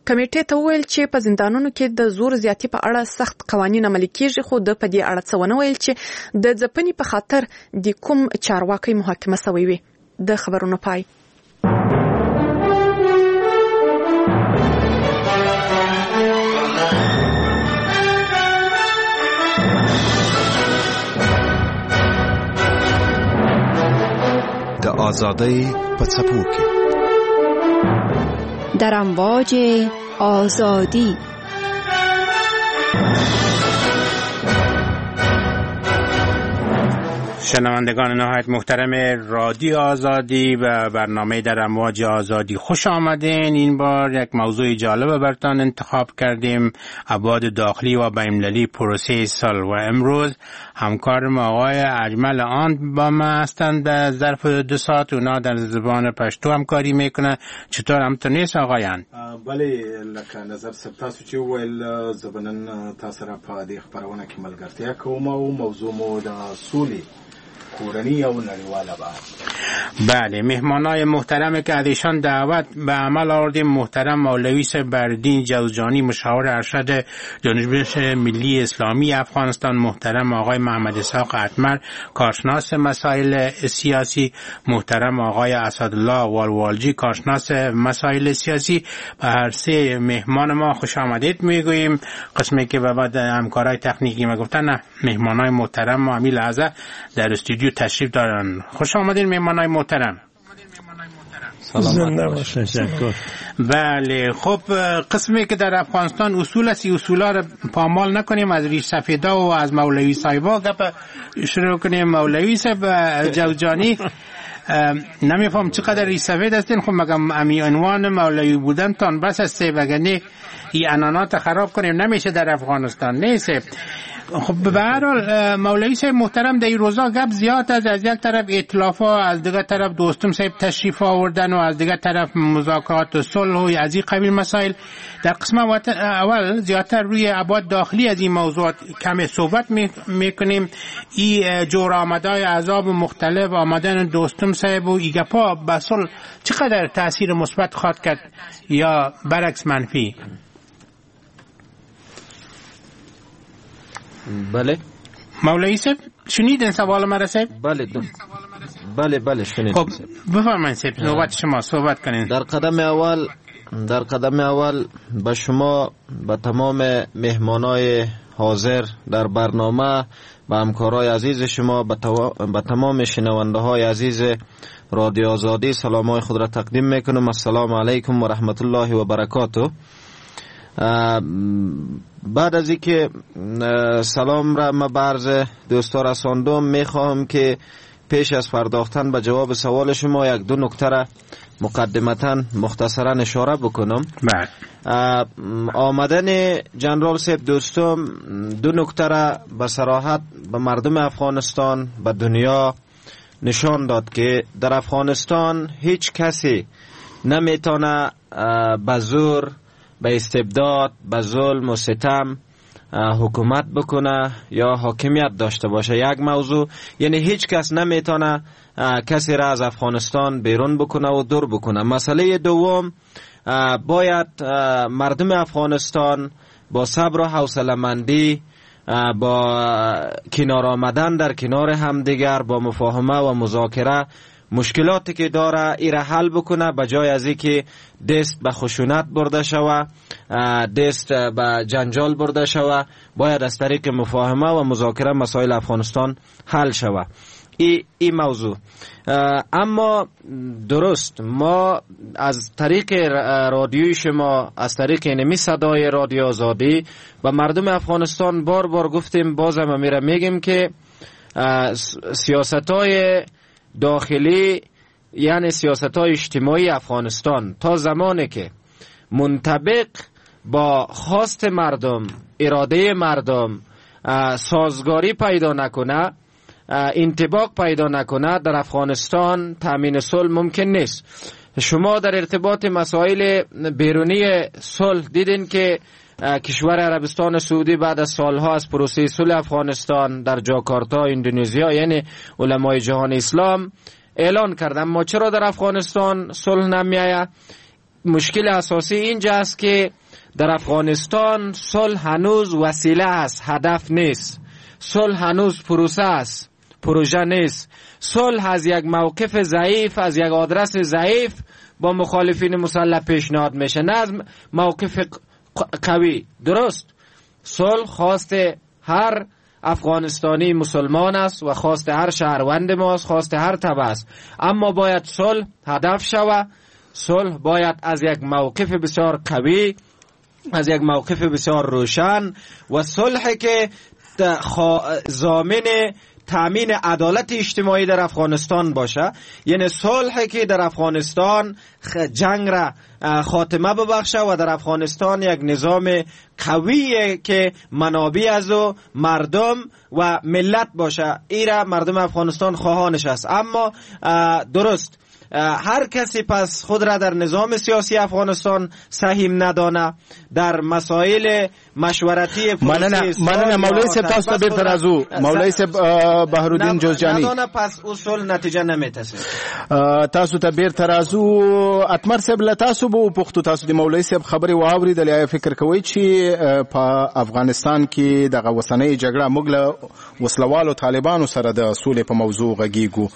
کمیټې ته وویل چې په زندانونو کې د زور زیاتي په اړه سخت قوانین عملي کیږي، خو د په دې اړه څه ونه ویل چې د ځپنې په خاطر د کوم چارواکي محاکمه شوی وي. د خبرونو پای. د آزادۍ په څپو کې در امواج آزادی. شنوندگان نهایت محترم رادیو آزادی و برنامه در امواج آزادی خوش آمدین. این بار یک موضوع جالب براتون انتخاب کردیم، ابعاد داخلی و بین‌المللی پروسه صلح. و امروز همکارم آقای اجمل آن با ما هستند. به ظرف 2 ساعت اونا در زبان پشتو همکاری میکنه. چطور همتون نیست آقایان؟ بله، لکه نظر سبتاسو چې ویل زبنن تاسو را په دې خبرونه کې ملګرتیا کوم او موضوع مو د سولې کورنی او نړیواله بله، مهمانای محترم که ازشان دعوت به عمل آوردیم، محترم مولوی بردین جوزجانی مشاور ارشد جنبش ملی اسلامی افغانستان، محترم آقای محمد اسحاق اتمر کارشناس مسائل سیاسی، محترم آقای اسدالله والوالجی کارشناس مسائل سیاسی. به هر سه مهمان ما خوش آمدید میگوییم. قسمی که به بعد همکارای تکنیکی ما گفتن، مهمانای محترم ما امیل لحظه در استودیو تشریف دارن. خوش آمدید مهمانای محترم. زنده باشین. شکر. بله، خب قسمی که در افغانستان اصول است، اصولا رو پامال نکنیم. از ریش سفیدا و از مولوی صاحبا گپ شروع کنیم. مولوی صاحب جوزجانی، نمیفهم چقدر ریش سفید هستین، خب مگم امی عنوان مولوی بودن تان بس است، وگرنه این انانات خراب کنیم نمیشه در افغانستان. نیست. خب به هر حال مولوی صاحب محترم، در این روزا گپ زیاد از یک طرف ائتلافا، از دیگر طرف دوستم صاحب تشریف آوردن و از دیگر طرف مذاکرات صلح و از این قبیل مسائل. در قسم اول زیادتر روی ابعاد داخلی از این موضوعات کم صحبت میکنیم. این جور آمدای احزاب مختلف، آمدن دوستم صاحب و این گپا به صلح چقدر تاثیر مثبت خواهد کرد یا برعکس منفی؟ بله مولوی صاحب شنیدین سوال مرا صاحب؟ بله شنیدم. خب بفرمایید صاحب، نوبت شما صحبت کنین. در قدم اول به شما، به تمام مهمانای حاضر در برنامه، به همکارای عزیز شما، به تمام شنونده های عزیز رادیو آزادی سلامای خود را تقدیم میکنم. السلام علیکم و رحمت الله و برکاته. بعد از اینکه سلام را ما به عرض دوستا رساندم، میخواهم که پیش از پرداختن به جواب سوال شما یک دو نکته را مقدمتاً مختصراً اشاره بکنم. آمدن جنرال صاحب دوستم دو نکته را به صراحت به مردم افغانستان، به دنیا نشان داد که در افغانستان هیچ کسی نمیتونه به زور، به استبداد، به ظلم و ستم حکومت بکنه یا حاکمیت داشته باشه. یک موضوع، یعنی هیچ کس نمیتونه کسی را از افغانستان بیرون بکنه و دور بکنه. مسئله دوم، باید مردم افغانستان با صبر و حوصله‌مندی، با کنار آمدن در کنار همدیگر، با مفاهمه و مذاکره مشکلاتی که داره ای را حل بکنه، به جای از اینکه دست به خشونت برده شوه، دست به جنجال برده شوه، باید از طریق مفاهمه و مذاکره مسائل افغانستان حل شوه. این موضوع. اما درست ما از طریق رادیوی شما، از طریق اینمی صدای رادیو آزادی و مردم افغانستان بار بار گفتیم، بازم امیره میگیم که سیاستای داخلی، یعنی سیاستای اجتماعی افغانستان تا زمانی که منطبق با خواست مردم، اراده مردم سازگاری پیدا نکنه، انطباق پیدا نکنه، در افغانستان تامین صلح ممکن نیست. شما در ارتباط مسائل بیرونی صلح دیدین که کشور عربستان سعودی بعد از سالها از پروسه صلح افغانستان در جاکارتا اندونزیا، یعنی علمای جهان اسلام اعلان کردن. ما چرا در افغانستان صلح نمیآید؟ مشکل اساسی اینجا است که در افغانستان صلح هنوز وسیله است، هدف نیست. صلح هنوز پروسه است، پروژه نیست. صلح از یک موقف ضعیف، از یک آدرس ضعیف با مخالفین مسلح پیشنهاد میشه، نه از موقف قوی. درست، صلح خواست هر افغانستانی مسلمان است و خواست هر شهروند ماست، خواست هر طبقه است، اما باید صلح هدف شود. صلح باید از یک موقف بسیار قوی، از یک موقف بسیار روشن و صلحی که ضامن تامین عدالت اجتماعی در افغانستان باشه، یعنی صلحی که در افغانستان جنگ را خاتمه ببخشه و در افغانستان یک نظام قویه که منابع از و مردم و ملت باشه. ایرا مردم افغانستان خواهانش است. اما درست هر کسی پس خود را در نظام سیاسی افغانستان سهیم ندانه، در مسائل مشورتی مننه مولوی صاحب تاسو ته بیرته راځو. مولوی صاحب بهرالدین جوزجانی ندانه پس اصول نتیجه نمیتسه. تاسو ته بیرته راځو. اتمر صاحب له تاسو به پښتو تاسو د مولوی صاحب خبرې واورېدلې، آیا فکر کوئ چې په افغانستان کې دغه اوسنۍ جګړه موږ له وسلوالو طالبانو سره د سولې په موضوع غږیږو؟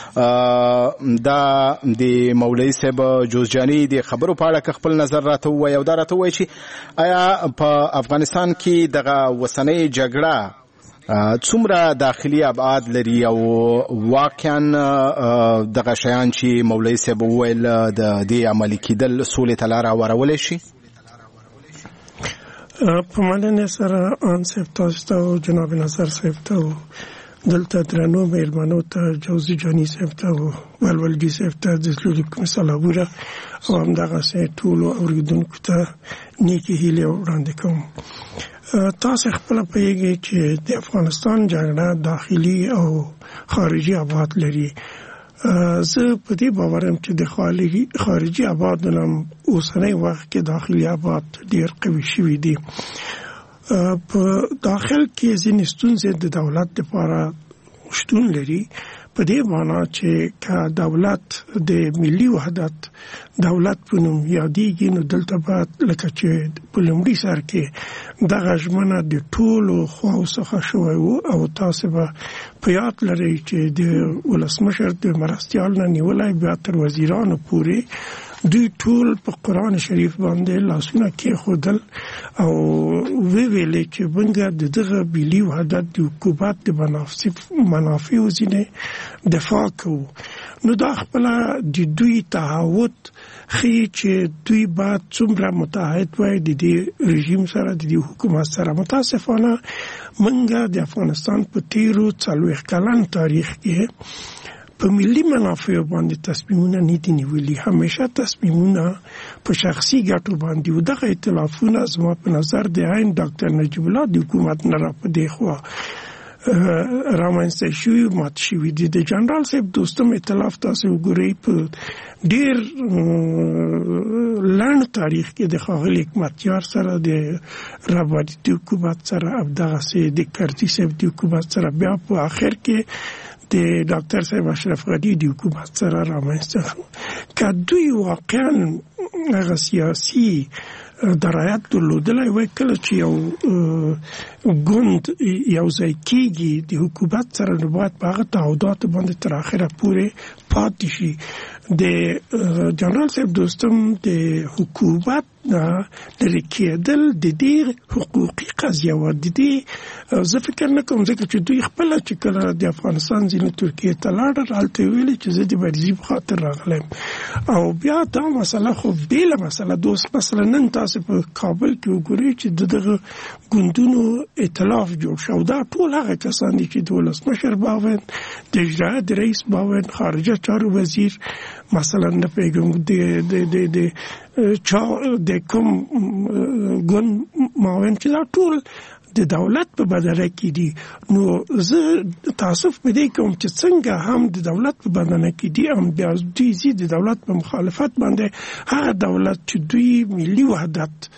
دا د مولوی صاحب جوزجانی د خبرو په اړه خپل نظر راته ووایي او دا راته ووایي چې آیا په افغانستان کې دغه اوسنۍ جګړه څومره داخلي ابعاد لري او واقعا دغه شیان چې مولوی صاحب وویل د دې عملي کېدل سولې ته لاره هوارولی شي؟ په مننې سره ان صاحب تاسو ته او جناب نصر صاحب ته دلته درنو مېلمنو ته جوزي جاني صاحب ته او ولولجي صاحب ته د لیکم سلامونه او همدغسې ټولو اورېدونکو ته نیکې هیلې وړاندې کوم. تاسو خپل پوهیږئ چې د افغانستان جګړه داخلي او خارجي ابعاد لري. زه په دې باور یم چې د خارجي ابعادو نه اوسنی وخت کې داخلي ابعاد ډېر قوي شوي دي. په داخل کې ځینې ستونزې د دولت لپاره شتون لري، په دې معنا چې که دولت د ملي وحدت دولت په نوم یادېږي، نو دلته باید لکه چې په لومړي سر کې دغه ژمنه د ټولو خواو څخه شوی و او تاسو به په یاد لرئ چې د ولسمشر د مرستیال نه نیولی بیا تر وزیرانو پورې دوی ټول په قرآن شریف باندې لاسونه کېښودل او ویلې چې موږ د دغه ملي وحدت د حکومت د منافعو ځینې دفاع کوو. نو دا خپله د دوی تعهد ښیي چې دوی باید څومره متحد وای د دې رژیم سره، د دې حکومت سره. متاسفانه موږ د افغانستان په تیرو 40 کلن تاریخ کې په ملي منافعو باندې تصمیمونه نه دي نیولي، همیشه تصمیمونه په شخصي ګټو باندې و. دغه ائتلافونه زما په نظر د عین ډاکټر نجیب الله د حکومت نه را په دې خوا رامنځته شوي مات شوي دي. د جنرال صاحب دوستم ائتلاف تاسو وګورئ په ډېر لنډ تاریخ کې د ښاغلي حکمتیار سره، د رباطي د حکومت سره، همدغسې د کرزي صاحب د حکومت سره، بیا په آخر کې د ډاکټر صاحب اشرف غني د حکومت سره رامنځته شو. که دوی واقعا هغه سیاسي درایت درلودلی وای، کله چې یو ګوند یو ځای کېږي د حکومت سره، نو باید په هغه تعهداتو باندې تر اخره پورې پاتې شي. د جنرال صاحب دوستم د حکومت لرې کېدل د دې حقوقي قضیه وه. د دې زه فکر نه کوم، ځکه چې دوی خپله چې کله د افغانستان ځینې ترکیې ته لاړل، هلته ویلي چې زه د مریضي په خاطر راغلی یم. او بیا دا مسله خو بېله مسله دوست. مثلا نن تاسو په کابل کې وګورئ چې د دغه ګوندونو ائتلاف جوړ شو. دا ټول هغه کسان دي چې د ولسمشر باوند، د اجرایه د رئیس باوند، خارجه چارو وزیر، مثلا نه پوهېږم د کوم ګوند معاون چې دا ټول د دولت په بدنه کې دي. نو زه تاسف په دې کوم چې څنګه هم د دولت په بدنه کې دي، هم بیا دوی د دولت په مخالفت باندې هغه دولت چې دوی ملي وحدت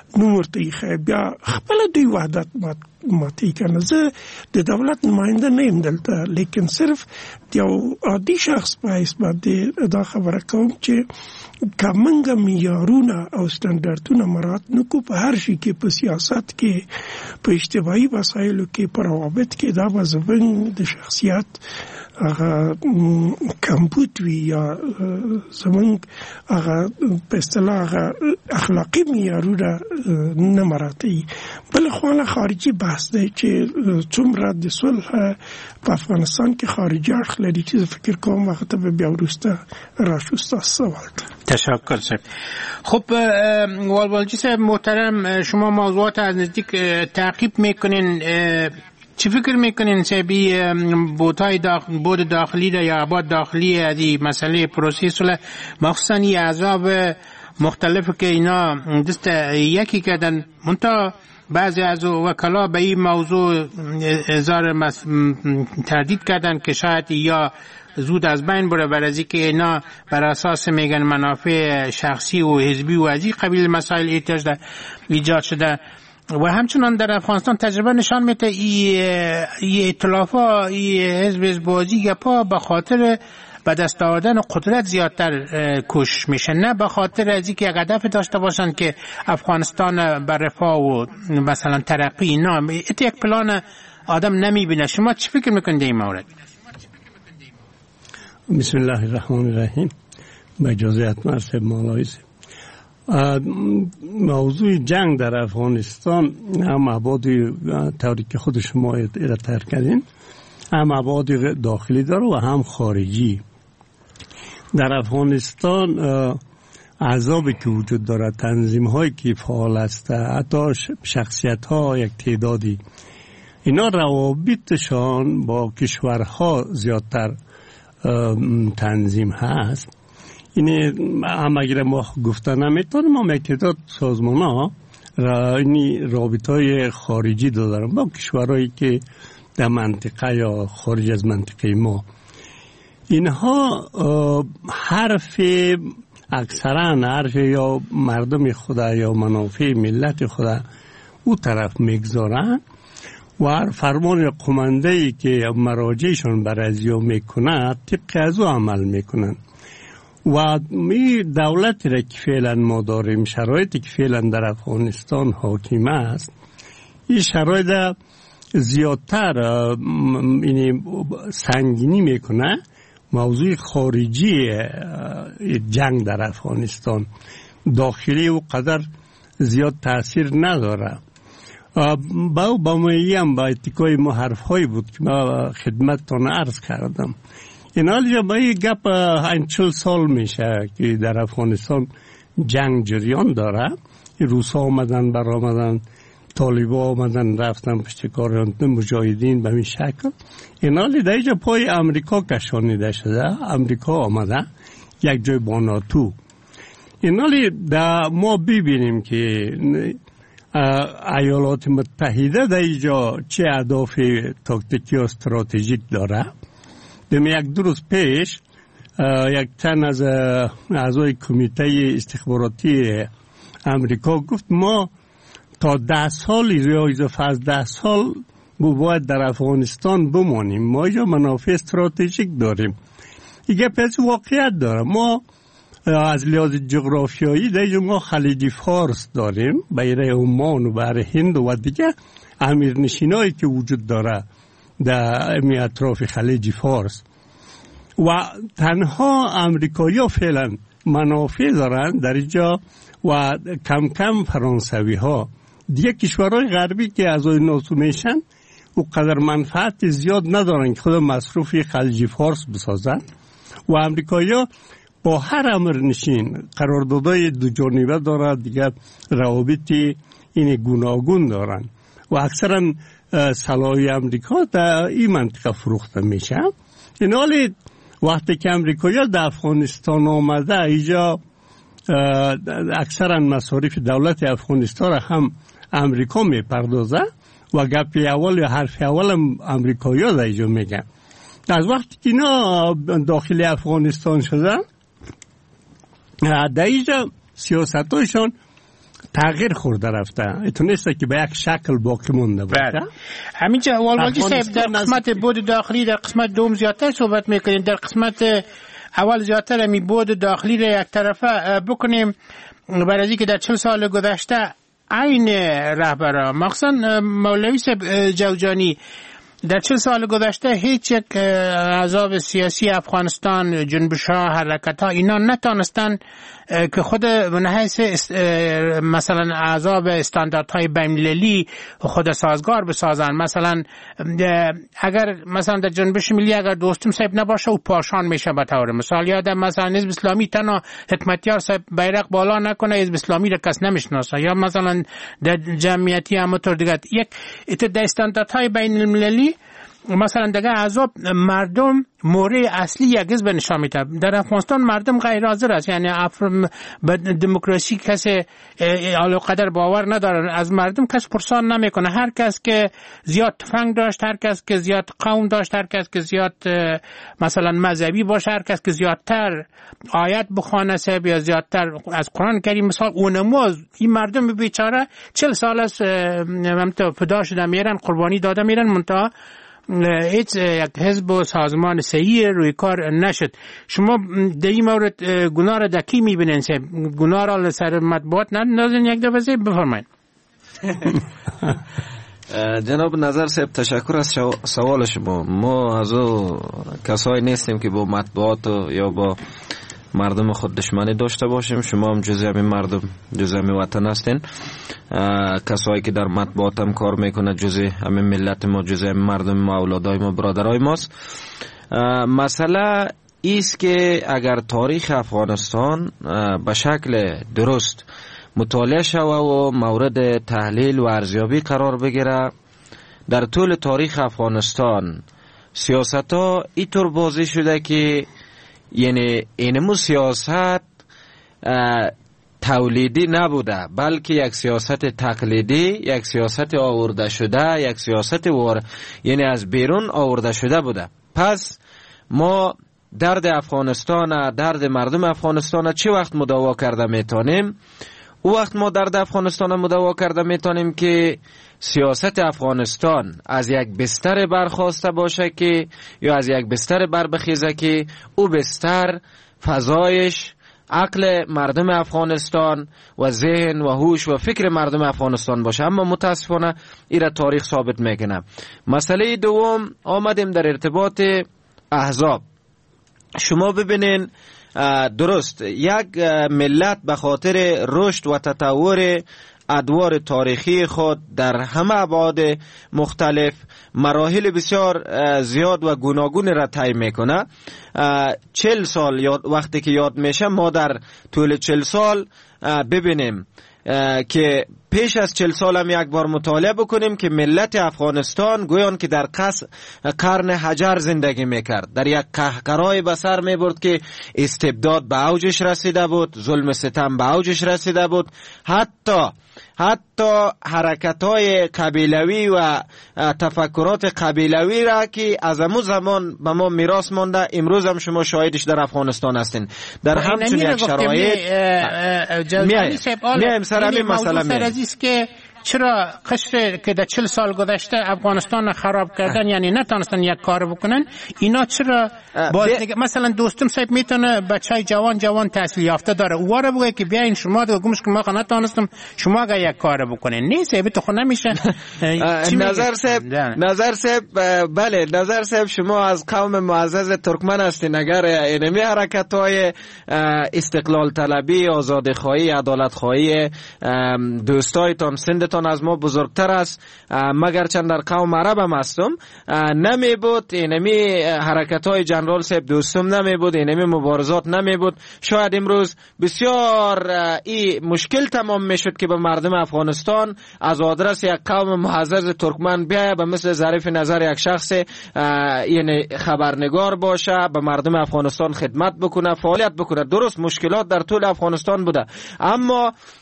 نو ورته یې بیا خپل دوی وحدت ماتي کنه. زه د دولت نماینده نه یم دلته، لیکن صرف یو عادي شخص په حیث باندې دا خبره کوم چې کمنګ معیارونه او سټنډرډونه مراعات نکو په هر شي کې، په سیاست کې، په اجتماعي مسایلو کې، په روابط کې، دا به زموږ د شخصیت هغه کمبود وي یا زموږ هغه په اصطلاح هغه اخلاقي معیارونه نه مراعاتوي. بل خو خارجي بحث دی چې څومره د صلح په افغانستان کې خارجي اړخ لري چې فکر کوم هغه ته بیا وروسته راشو. ستاسو سوال تشکر صاحب. خب والوالجی صاحب محترم، شما موضوعات از نزدیک تعقیب میکنین، چی فکر میکنین سبی بود داخلی دا یا آباد داخلی ادی مسئله پروسه صلح، مخصوصا این احزاب مختلف که اینا دست یکی کردن، منتها بعضی از وکلا به این موضوع اظهار تردید کردن که شاید یا زود از بین بره، برای که اینا بر اساس میگن منافع شخصی و حزبی و از این قبیل مسائل ایجاد شده. و همچنان در افغانستان تجربه نشان میده این ائتلافا، این حزب بازی گپا به خاطر به دست آوردن قدرت زیادتر کوشش میشه، نه به خاطر از اینکه یک هدف داشته باشن که افغانستان بر رفاه و مثلا ترقی. نه، یک پلان آدم نمیبینه. شما چی فکر میکنید این مورد؟ بسم الله الرحمن الرحیم. با اجازه حتما صاحب مولوی صاحب، موضوع جنگ در افغانستان هم ابعاد طوری که خود شما ارائه کردین، هم ابعاد داخلی داره و هم خارجی. در افغانستان احزابی که وجود داره، تنظیم هایی که فعال است، حتی شخصیت ها یک تعدادی، اینا روابطشان با کشورها زیادتر تنظیم هست. اینه هم اگر ما گفتن نمیتونیم، ما تعداد سازمان ها این رابطه های خارجی دارن با کشورهایی که در منطقه یا خارج از منطقه ما. اینها اکثرا حرف یا مردم خدا یا منافع ملت خدا او طرف میگذارن و فرمان قمانده‌ای که مراجعشون بر ازیا میکنه طبق از او عمل میکنن. و می دولتی را که فعلا ما داریم، شرایطی که فعلا در افغانستان حاکم است، این شرایط زیادتر سنگینی میکنه موضوع خارجی جنگ در افغانستان. داخلی او قدر زیاد تاثیر نداره. با ماییم با اتکای ما حرف هایی بود که ما خدمتتان عرض کردم. این حال جا با این گپ 40 سال میشه که در افغانستان جنگ جریان داره. روسا آمدن برآمدن، طالبا آمدن رفتن پشت کار مجاهدین به این شکل. این حال در اینجا پای امریکا کشانیده شده، امریکا آمده یک جای با ناتو. این حال ما ببینیم که ایالات متحده در اینجا چه اهداف تاکتیکی و استراتژیک داره. یک دو روز پیش یک تن از اعضای کمیته استخباراتی امریکا گفت ما تا 10 سال یا اضافه از 10 سال باید در افغانستان بمانیم، ما اینجا منافع استراتژیک داریم. این پس واقعیت داره. ما از لحاظ جغرافیایی در ما خلیج فارس داریم، بین عمان و بحر هند و دیگه امیرنشینایی که وجود داره در اطراف خلیج فارس. و تنها امریکایی ها فعلا منافع دارن در اینجا و کم کم فرانسوی ها. دیگه کشورهای غربی که اعضای ناتو میشن و قدر منفعت زیاد ندارن که خود مصروفی خلیج فارس بسازن. و امریکایی ها با هر امیرنشین قراردادهای دو جانبه دارن، دیگه روابطی این گوناگون دارن و اکثرا سلاح امریکا در این منطقه فروخته میشه. این حال وقتی که امریکایی در افغانستان آمده، اینجا اکثرا مصارف دولت افغانستان هم امریکا میپردازه و گپی اول یا حرف اول هم امریکایی در اینجا میگن. از وقتی که اینا داخل افغانستان شدن، در اینجا سیاستایشان تغییر خورده رفته. ایتون نیست که به یک شکل باقی مونده باشه. همینجا والواجی صاحب در قسمت بود داخلی در قسمت دوم زیادتر صحبت میکنیم. در قسمت اول زیادتر همی بود داخلی را یک طرفه بکنیم برای اینکه در 40 سال گذشته عین رهبران مخصوصا مولوی صاحب جوجانی در 40 سال گذشته هیچ یک احزاب سیاسی افغانستان، جنبش‌ها، حرکت‌ها اینا نتونستن که خود من حیث مثلا احزاب استانداردهای بین‌المللی خود سازگار بسازن. مثلا اگر مثلا در جنبش ملی اگر دوستم صاحب نباشه او پاشان میشه به طور مثال، یا در مثلا حزب اسلامی تنها حکمتیار صاحب بیرق بالا نکنه حزب اسلامی را کس نمیشناسه، یا مثلا در جمعیتی همونطور دیگه یک در استانداردهای بین‌المللی مثلا دیگه احزاب مردم مورد اصلی یک حزب نشان میده. در افغانستان مردم غیر حاضر است، یعنی به دموکراسی کسی علاقه باور نداره، از مردم کس پرسان نمیکنه. هر کس که زیاد تفنگ داشت، هر کس که زیاد قوم داشت، هر کس که زیاد مثلا مذهبی باشه، هر کس که زیادتر آیت بخونه صاحب یا زیادتر از قرآن کریم مثال اونموز، این مردم بیچاره 40 سال است فدا شده میرن، قربانی داده میرن، منتها هیچ یک حزب و سازمان صحیح روی کار نشد. شما در این مورد گناه را دکی میبینین؟ گناه را سر مطبوعات نندازین؟ یک دفعه بفرمایید. جناب نظر صاحب تشکر از سوال شما. ما از کسایی نیستیم که با مطبوعات یا با مردم خود دشمنی داشته باشیم. شما هم جزء همین مردم، جزء همین وطن هستین. کسایی که در مطبوعات هم کار میکنه جزء همین ملت ما، جزء همین مردم ما، اولادای ما، برادرای ماست. مسئله ایست که اگر تاریخ افغانستان به شکل درست مطالعه شوه و مورد تحلیل و ارزیابی قرار بگیره، در طول تاریخ افغانستان سیاست ها اینطور بازی شده که یعنی اینمو سیاست تولیدی نبوده، بلکه یک سیاست تقلیدی، یک سیاست آورده شده، یک سیاست یعنی از بیرون آورده شده بوده. پس ما درد افغانستان، درد مردم افغانستان چه وقت مداوا کرده میتونیم؟ او وقت ما درد افغانستان مداوا کرده میتونیم که سیاست افغانستان از یک بستر برخواسته باشه که یا از یک بستر بربخیزه که او بستر فضایش عقل مردم افغانستان و ذهن و هوش و فکر مردم افغانستان باشه. اما متاسفانه ایره تاریخ ثابت میکنه. مسئله دوم آمدیم در ارتباط احزاب. شما ببینین درست یک ملت به خاطر رشد و تطور ادوار تاریخی خود در همه ابعاد مختلف مراحل بسیار زیاد و گوناگون را طی میکنه. 40 سال وقتی که یاد میشه، ما در طول 40 سال ببینیم که پیش از 40 سال هم یک بار مطالعه بکنیم که ملت افغانستان گویان که در قرن حجر زندگی میکرد، در یک قهقرای به سر میبرد که استبداد به اوجش رسیده بود، ظلم ستم به اوجش رسیده بود. حتی حرکت‌های قبیلوی و تفکرات قبیلوی را که از امو زمان به ما میراث مانده، امروز هم شما شاهدش در افغانستان هستین. در همچون یک شرایط میایم سر همین مسئله میایم. چرا قشر که در 40 سال گذشته افغانستان خراب کردن یعنی نتونستن یک کار بکنن، اینا چرا مثلا دوستم صاحب میتونه بچهای جوان تحصیل یافته داره، او رو بگه که بیاین شما دیگه گمش که ما نتونستم شما اگه یک کار بکنین، نیست به تو خود نمیشه. نظر صاحب بله، نظر صاحب شما از قوم معزز ترکمن هستین. اگر اینمی حرکت‌های استقلال طلبی، آزادی خواهی، عدالت خواهی دوستایتان سند تان از ما بزرگتر است، مگر چند در قوم عرب هم هستم، نمی بود اینمی حرکت های جنرال صاحب دوستم، نمی بود اینمی مبارزات، نمی بود. شاید امروز بسیار ای مشکل تمام می شد که به مردم افغانستان از آدرس یک قوم معزز ترکمن بیاید به مثل ظریف نظر یک شخص یعنی خبرنگار باشه، به مردم افغانستان خدمت بکنه، فعالیت بکنه. درست مشکلات در طول افغانستان بوده، اما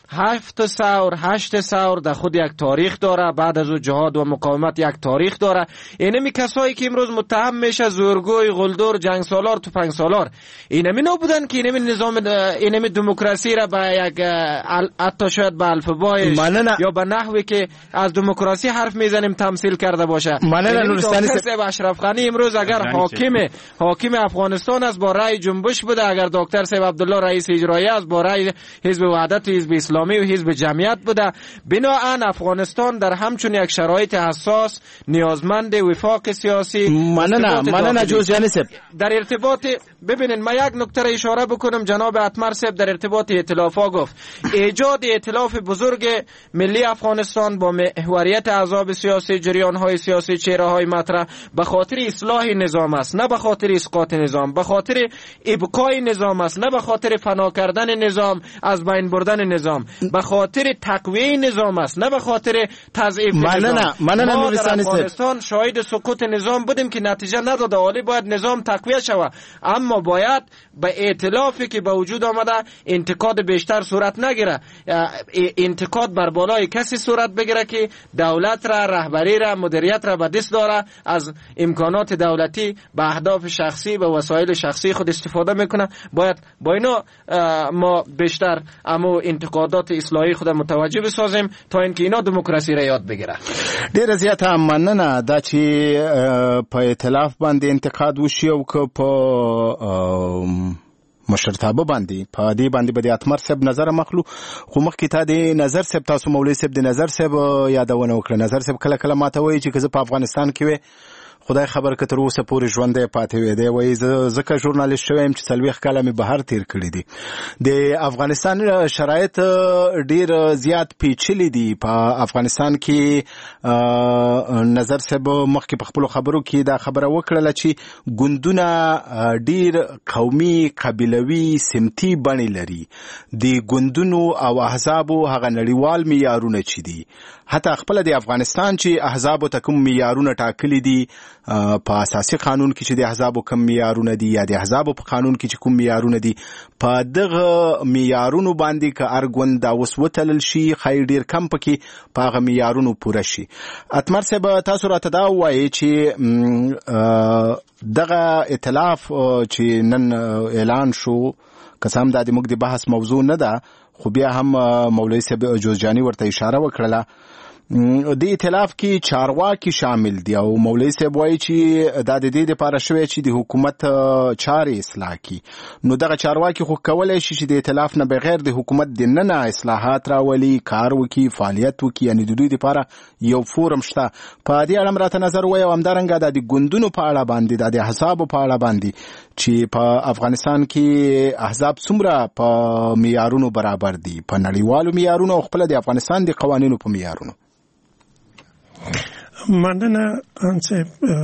7 ثور 8 ثور در خود یک تاریخ داره، بعد از او جهاد و مقاومت یک تاریخ داره. اینمی کسایی که امروز متهم میشه زورگوی، غلدور، جنگ سالار، تفنگ سالار، اینمی نبودن که اینمی نظام اینمی دموکراسی را به یک حتی شاید به الفبای یا به نحوی که از دموکراسی حرف میزنیم تمثیل کرده باشه. دکتر صاحب اشرف غنی امروز اگر حاکم افغانستان است با رأی جنبش بوده، اگر دکتر صاحب عبدالله رئیس اجرایی است با رأی حزب وحدت و حزب اسلامی و حزب جمعیت بوده، بنابراین افغانستان در همچون یک شرایط حساس نیازمند وفاق سیاسی. مننه جوزجانی صاحب. در ارتباط ببینید ما یک نکته را اشاره بکنم، جناب اتمر صاحب در ارتباط ائتلافا گفت ایجاد ائتلاف بزرگ ملی افغانستان با محوریت احزاب سیاسی، جریان‌های سیاسی، چهره‌های مطرح به خاطر اصلاح نظام است، نه به خاطر اسقاط نظام، به خاطر ابقای نظام است، نه به خاطر فنا کردن نظام، از بین بردن نظام، به خاطر تقویه نظام است، نه به خاطر تضعیف نظام. ما در افغانستان شاهد سقوط نظام بودیم که نتیجه نداده، حالی باید نظام تقویه شود، اما باید به ائتلافی که به وجود آمده انتقاد بیشتر صورت نگیره، انتقاد بر بالای کسی صورت بگیره که دولت را، رهبری را، مدیریت را به دست داره، از امکانات دولتی به اهداف شخصی، به وسایل شخصی خود استفاده میکنه. باید با اینا ما بیشتر اما انتقادات اصلاحی خود متوجه بسازیم تا اینکه اینا دموکراسی را یاد بگیره. ډیر زیات مننه دا چې په ائتلاف باندې انتقاد وشي او که په مشرتابه باندې په دې باندې به د اتمر صاحب نظر مخلو. خو مخکې تا د نظر صاحب، تاسو مولوي صاحب د نظر صاحب یادونه وکړه. نظر صاحب کله کله ماته وایي چې که زه په افغانستان کې وې خدای خبر که تر اوسه پورې ژوندی پاتې وی دی، وایي زه ځکه ژورنالیست شوی یم چې 40 کاله مې بهر تیر کړي دي. د افغانستان شرایط ډیر زیات پیچلي دي. په افغانستان کې نظر صاحب مخکې په خپلو خبرو کې دا خبره وکړله چې ګوندونه ډیر قومي، قبیلوي، سمتي بڼې لري. د ګوندونو او احزابو هغه نړیوال معیارونه چې دي، حتی خپل د افغانستان چې احزابو ته کوم معیارونه ټاکلي دي په اساسي قانون کې چې د احزابو کوم معیارونه دي یا د احزابو په قانون کې چې کوم معیارونه دي، په دغه معیارونو باندې که هر ګوند دا اوس وتلل شي خیر ډیر کم پکې په هغه معیارونو پوره شي. اتمر صاحب تاسو راته دا وایي چې دغه ائتلاف چې نن اعلان شو، که څه هم دا د موږ د بحث موضوع نه ده، خو بیا هم مولوي صاحب جوزجاني ورته اشاره وکړله، د ائتلاف کې چارواکي شامل دي او مولوي صاحب وایي چې دا د دې لپاره شوی چې د حکومت چارې اصلاح کړي. نو دغه چارواکي خو کولی شي چې د ائتلاف نه بغیر د حکومت دننه اصلاحات راولي، کار وکړي، فعالیت وکړي، یعنی د دوی لپاره یو فورم شته. په دې اړه راته نظر وایي او همدارنګه د ګوندونو په اړه باندې، د احزابو په اړه باندې چې په افغانستان کې احزاب څومره په معیارونو برابر دي، په نړیوالو معیارونو او خپل د افغانستان د قوانینو په معیارونو. مننه صاحب.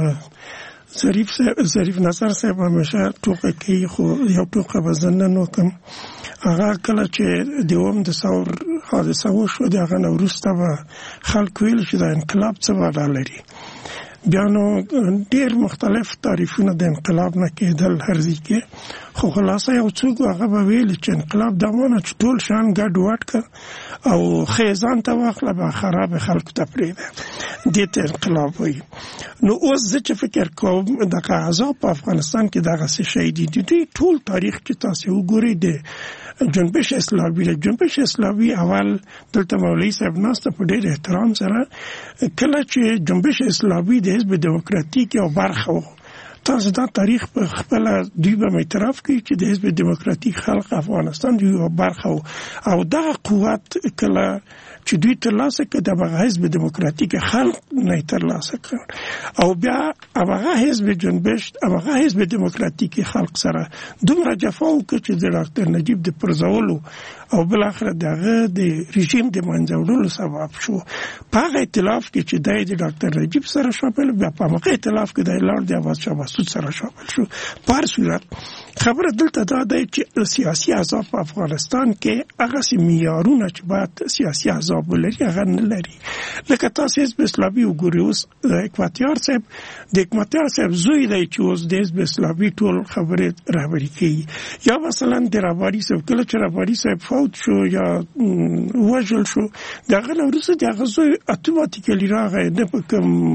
ظریف نظر صاحب همیشه ټوکه کوي، خو یو ټوکه به زه نن وکړم. هغه کله چې د اووم د ثور حادثه وشوه، د هغه نه وروسته به خلک ویل چې د انقلاب څه معنا لري. بیا نو ډېر مختلف تعریفونه د انقلاب نه کېدل هر ځای کې، خو خلاصه یو څوک هغه به ویل چې انقلاب دا معنی چې ټول شان ګډ وډ کړ او خیزان ته واخله به خراب خلکو ته پرېږده، دې ته انقلاب وایي. نو اوس زه چې فکر کوم دغه احزاب په افغانستان کې دغسې شی دي، د دوی ټول تاریخ چې تاسې وګورئ د جنبش اسلامی له جنبش اسلامی اول دلته مولوي صاحب ناسته په ډېر احترام سره کله چې جنبش اسلامی د حزب دموکراتیک یو برخه و، تاسو دا تاریخ په خپل دوی به اعتراف کوي چې د حزب دموکراتیک خلق افغانستان یو برخه و، او دا قوت کله چې دوی ترلاسه کړ د حزب دموکراتیک خلق نه ترلاسه کړ، او بیا هغه حزب جنبش، هغه حزب دموکراتیک خلق سره دومره جفا وکړه چې د ډاکټر نجیب د پرځولو او بل اخر دغه د رژیم د منځوړلو سبب شو. په هغه ائتلاف کې چې د ډاکټر نجیب سره شامل، بیا په هغه ائتلاف کې د لارډ عباس شاه مقصود سره شامل شو. په هر صورت خبره دلته دا ده چې سیاسي احزاب په افغانستان کې هغه معیارونه چې باید سیاسي احزاب ولري هغه نه لري. لکه تاسو حزب اسلامي وګورئ، اوس حکمتیار صاحب د حکمتیار صاحب زوی دی چې اوس د حزب اسلامي ټول خبرې رهبري کوي. یا مثلا د رهبري صاحب کله چې رهبري صاحب فوت شو یا وژل شو، دغه وروسته دغه زوی اتوماتیکلی راغی، نه په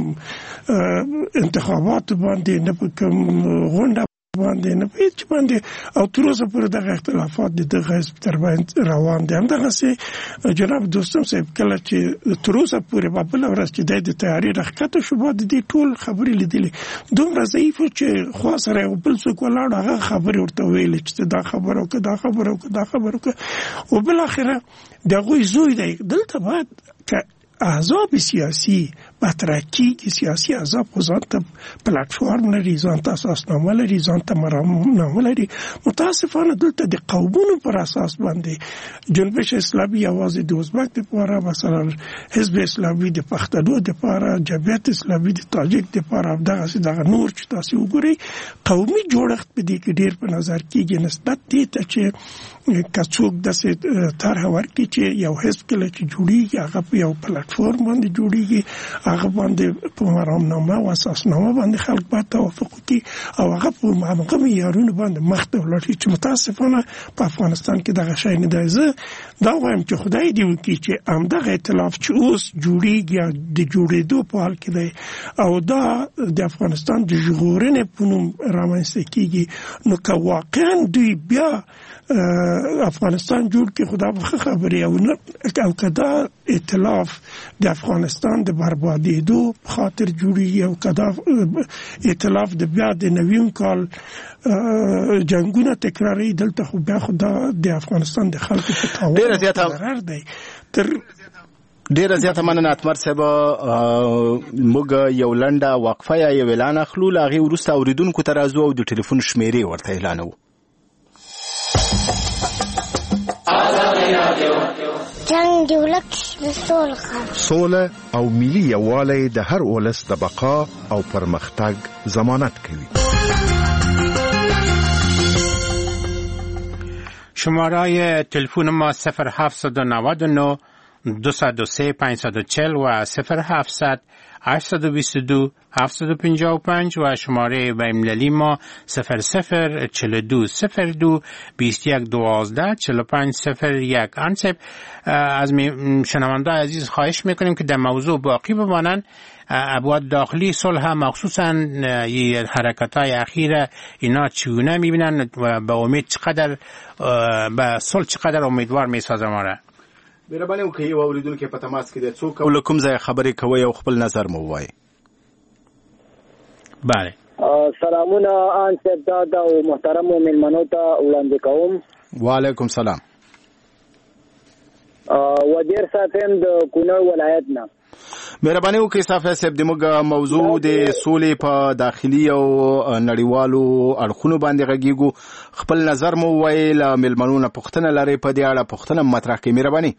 کوم انتخابات باندې، نه په کوم غونډه باندې، نه په هیڅ باندې، او تر اوسه پورې دغه اختلافات د دغه حزب ترمنځ روان دي. همدغسې جناب دوستم صاحب کله چې تر اوسه پورې په بله ورځ چې د تیاري راښکته شو، بعد د دې ټول خبرې لیدلې دومره ضعیف چې خوا سره یو بل څوک ولاړ هغه خبرې ورته ویلې چې دا خبره وکړه، دا خبره وکړه، دا خبره وکړه، او بالاخره د هغوی زوی دی. دلته باید که احزاب سیاسي مطرح کیږي، سیاسي احزاب خو ځان ته پلټفارم لري، ځان ته اساسنامه لري، ځان ته مرامنامه لري. متاسفانه دلته د قومونو پر اساس باندې جنبش اسلامي یوازې د ازبک دپاره، مثلا حزب اسلامي د پښتنو دپاره، جمعیت اسلامي د تاجک دپاره، همدغسې دغه نور چې تاسې وګورئ قومي جوړښت په دې کې ډېر په نظر کیږي، نسبت دې ته چې که څوک داسې طرحه ورکړي چې یو حزب کله چې جوړېږي هغه په یو پلټفارم باندې جوړېږي، هغه باندې په مرامنامه او اساسنامه باندې خلک باید توافق وکړي او هغه په همغه معیارونو باندې مخ ته ولاړ شي، چې متاسفانه په افغانستان کې دغه شی نه دی. زه دا وایم چې خدای دې وکړي چې همدغه ائتلاف چې اوس جوړېږي د جوړېدو په حال کې دی او دا د افغانستان د ژغورنې په نوم رامنځته کېږي، نو که واقعا دوی بیا افغانستان جوړ کې خدا به خبرې او که دا ائتلاف د افغانستان د بربادېدو په خاطر جوړېږي او که دا ائتلاف د بیا د نویم کال جنګونه تکراري، دلته خو بیا خو دا د افغانستان د خلکو په تاوان ضرر دی. ډیره زیاته مننه اتمر صاحب. موږ یو لنډه وقفه یا یو اعلان اخلو، له هغې وروسته اورېدونکو ته راځو او د ټلیفون شمیرې ورته اعلانوو. جنگ دی ولک د سوله او ملي یووالی د هر ولس د بقا او پرمختګ ضمانت کوي. شماره تلفن ما 0799 203 540 و 0700 822 755 و شماره بین‌المللی ما 0042 02 21 12 45 01. انصب از شنوندگان عزیز خواهش میکنیم که در موضوع باقی بمانند. ابعاد داخلی صلح مخصوصا حرکت‌های اخیر اینا چگونه میبینن و به امید چقدر به صلح چقدر امیدوار میسازه ما را؟ مهرباني وکړئ یو اوریدونکو په تماس کې د څوک او کوم ځای خبرې کوي او خپل نظر مو وایي. بله سلامونه ان سیداد او محترم مېلمنو ته وړاندې کوم. وعلیکم سلام. وزیر صاحب د کونړ ولایت نه. مهرباني وکړئ صافی صاحب د موږ موضوع د سولې په داخلي او نړیوالو اړخونو باندې غږیږو، خپل نظر مو وایي، له مېلمنو نه پوښتنه لرئ په دې اړه پوښتنه مطرح کړئ. مهرباني.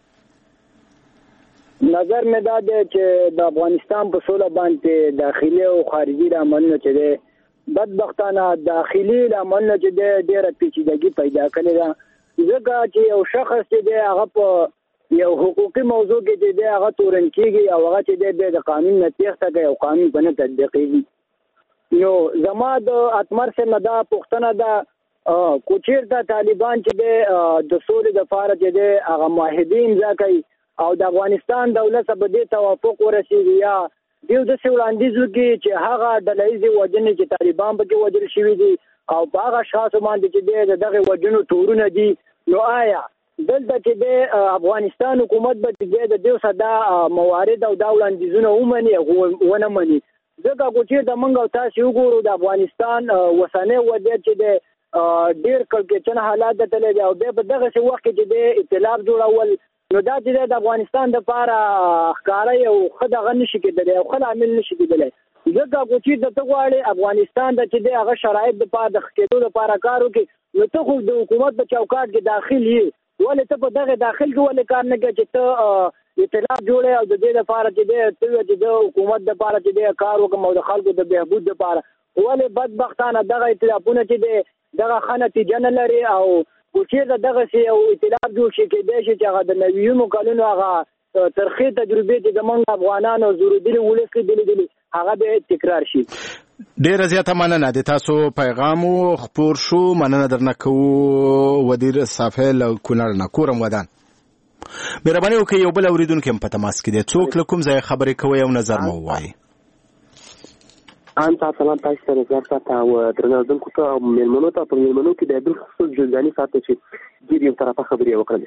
نظر مې دا دی چې د افغانستان په سوله باندې داخلي او خارجي لاملونه چې دی بدبختانه داخلي لاملونه چې دی ډېره پیچیدګي پیدا کړې ده، ځکه چې یو شخص چې دی هغه په یو حقوقي موضوع کې چې دی هغه تورن کېږي او هغه چې دی د قانون نه تېښته کوي او قانون به نه تطبیقېږي. نو زما د اتمر صاحب نه دا پوښتنه ده کو چېرته طالبان چې دی د سولې دپاره چې دی هغه معاهدې امضا کوي او د افغانستان دولت به دې توافق ورسېږي یا دیو داسې وړاندیز وکړي چې هغه ډلهییزې وژنې چې طالبان پکې وژل شوي دي او په هغه اشخاصو باندې چې دی د دغې وژنو تورونه دي، نو آیا دلته چې دی افغانستان حکومت به چې دی د دې څخه دا موارد او دا وړاندیزونه ومني ونه مني؟ ځکه که چېرته موږ او تاسې وګورو د افغانستان اوسنی وضعیت چې دی ډېر کړکېچن حالات دتلی دی او بیا په دغسې وخت کې چې دی اختلاف جوړول، نو دا چې د افغانستان دپاره ښکاره یو ښه دغه نشي کېدلی او ښه لامل نشي کېدلی. ځکه که چېرته ته غواړې افغانستان ته چې دی هغه شرایط دپاره د ښه کېدو دپاره کار وکړي، نو ته خو د حکومت په چوکاټ کې داخل یې، ولې ته په دغه داخل کې ولې کار نه کوې چې ته اطلاع جوړې او د دې لپاره چې دی ته چې د حکومت دپاره چې دی کار وکړم او د خلکو د بهبود دپاره، ولې بدبختانه دغه ائتلافونه چې دغه ښه نتیجه نه لري او چېرته دغسې یو ائتلاف جوړ شي کېدای شي چې هغه د نویونو کلونو هغه ترخې تجربې چې زمونږ افغانانو زورېدلي ولس کې دي هغه بیا تکرار شي. ډیره زیاته مننه د تاسو پیغام خپور شو. مننه درنه کوو ودیر صافی له کونړ نه. کورم ودان مهرباني وکړئ یو بل اورېدونکی هم په تماس کې دی. څوک له کوم ځایه خبرې کوئ او نظر مو ووایئ. انت سلام تاسو ته نظر ساته او درناوردونکو ته او مېلمنو ته په مېلمنو کې د عبدالخصوص جوزجاني ساته چې ډېر یو طرفه خبرې وکړلې.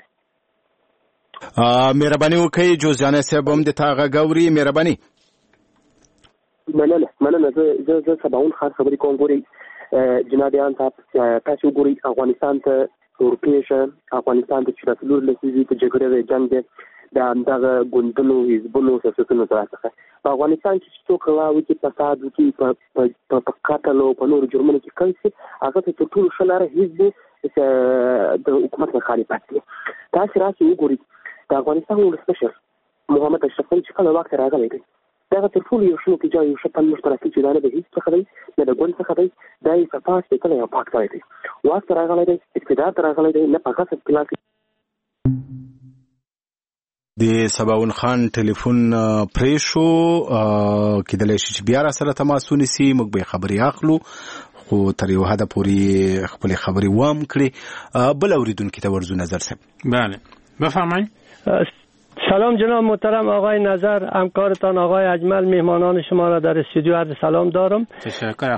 مهرباني وکړئ جوزجاني صاحب هم د تا غږ اوري. مهرباني. مننه. زه سباون خاص خبرې کوم. ګورئ جناب یان صاحب تاسو ګورئ افغانستان ته ورپېښه افغانستان ته چې راتلور لسیزې په جګړه د جنګ دی د همدغه ګوندونو حزبونو سیاستونو څخه په افغانستان کې څوک راوي چې فساد وکړي په قتل او په نورو جرمونو کې کوي هغه ته تر ټولو ښه لاره حزب د حکومت مخالفت دی. تاسو راسئ وګورئ د افغانستان ولسمشر محمد اشرف غني چې کله واک ته راغلی دی دغه تر ټولو یو شنو کې جای یو ښه پل مشترکي چې دا نه د حزب څخه دی نه د ګوند څخه دی دا یې صفا سپېڅلی او پاک سړی دی. واک ته راغلی دی اقتدار ته راغلی دی نه په غصب کې لاس د سباون خان ټلیفون پرې شو. کېدلی شي چې بیا را سره تماس ونیسي موږ به خبرې اخلو خو تر یو حده پورې خپلې خبرې وام کړي. بل اورېدونکي ته ورځو نظر صاحب. بله بفرمایید. سلام جناب محترم آقای نظر، همکارتان آقای اجمل، میهمانان شما را در استودیو عرض سلام دارم. تشکر.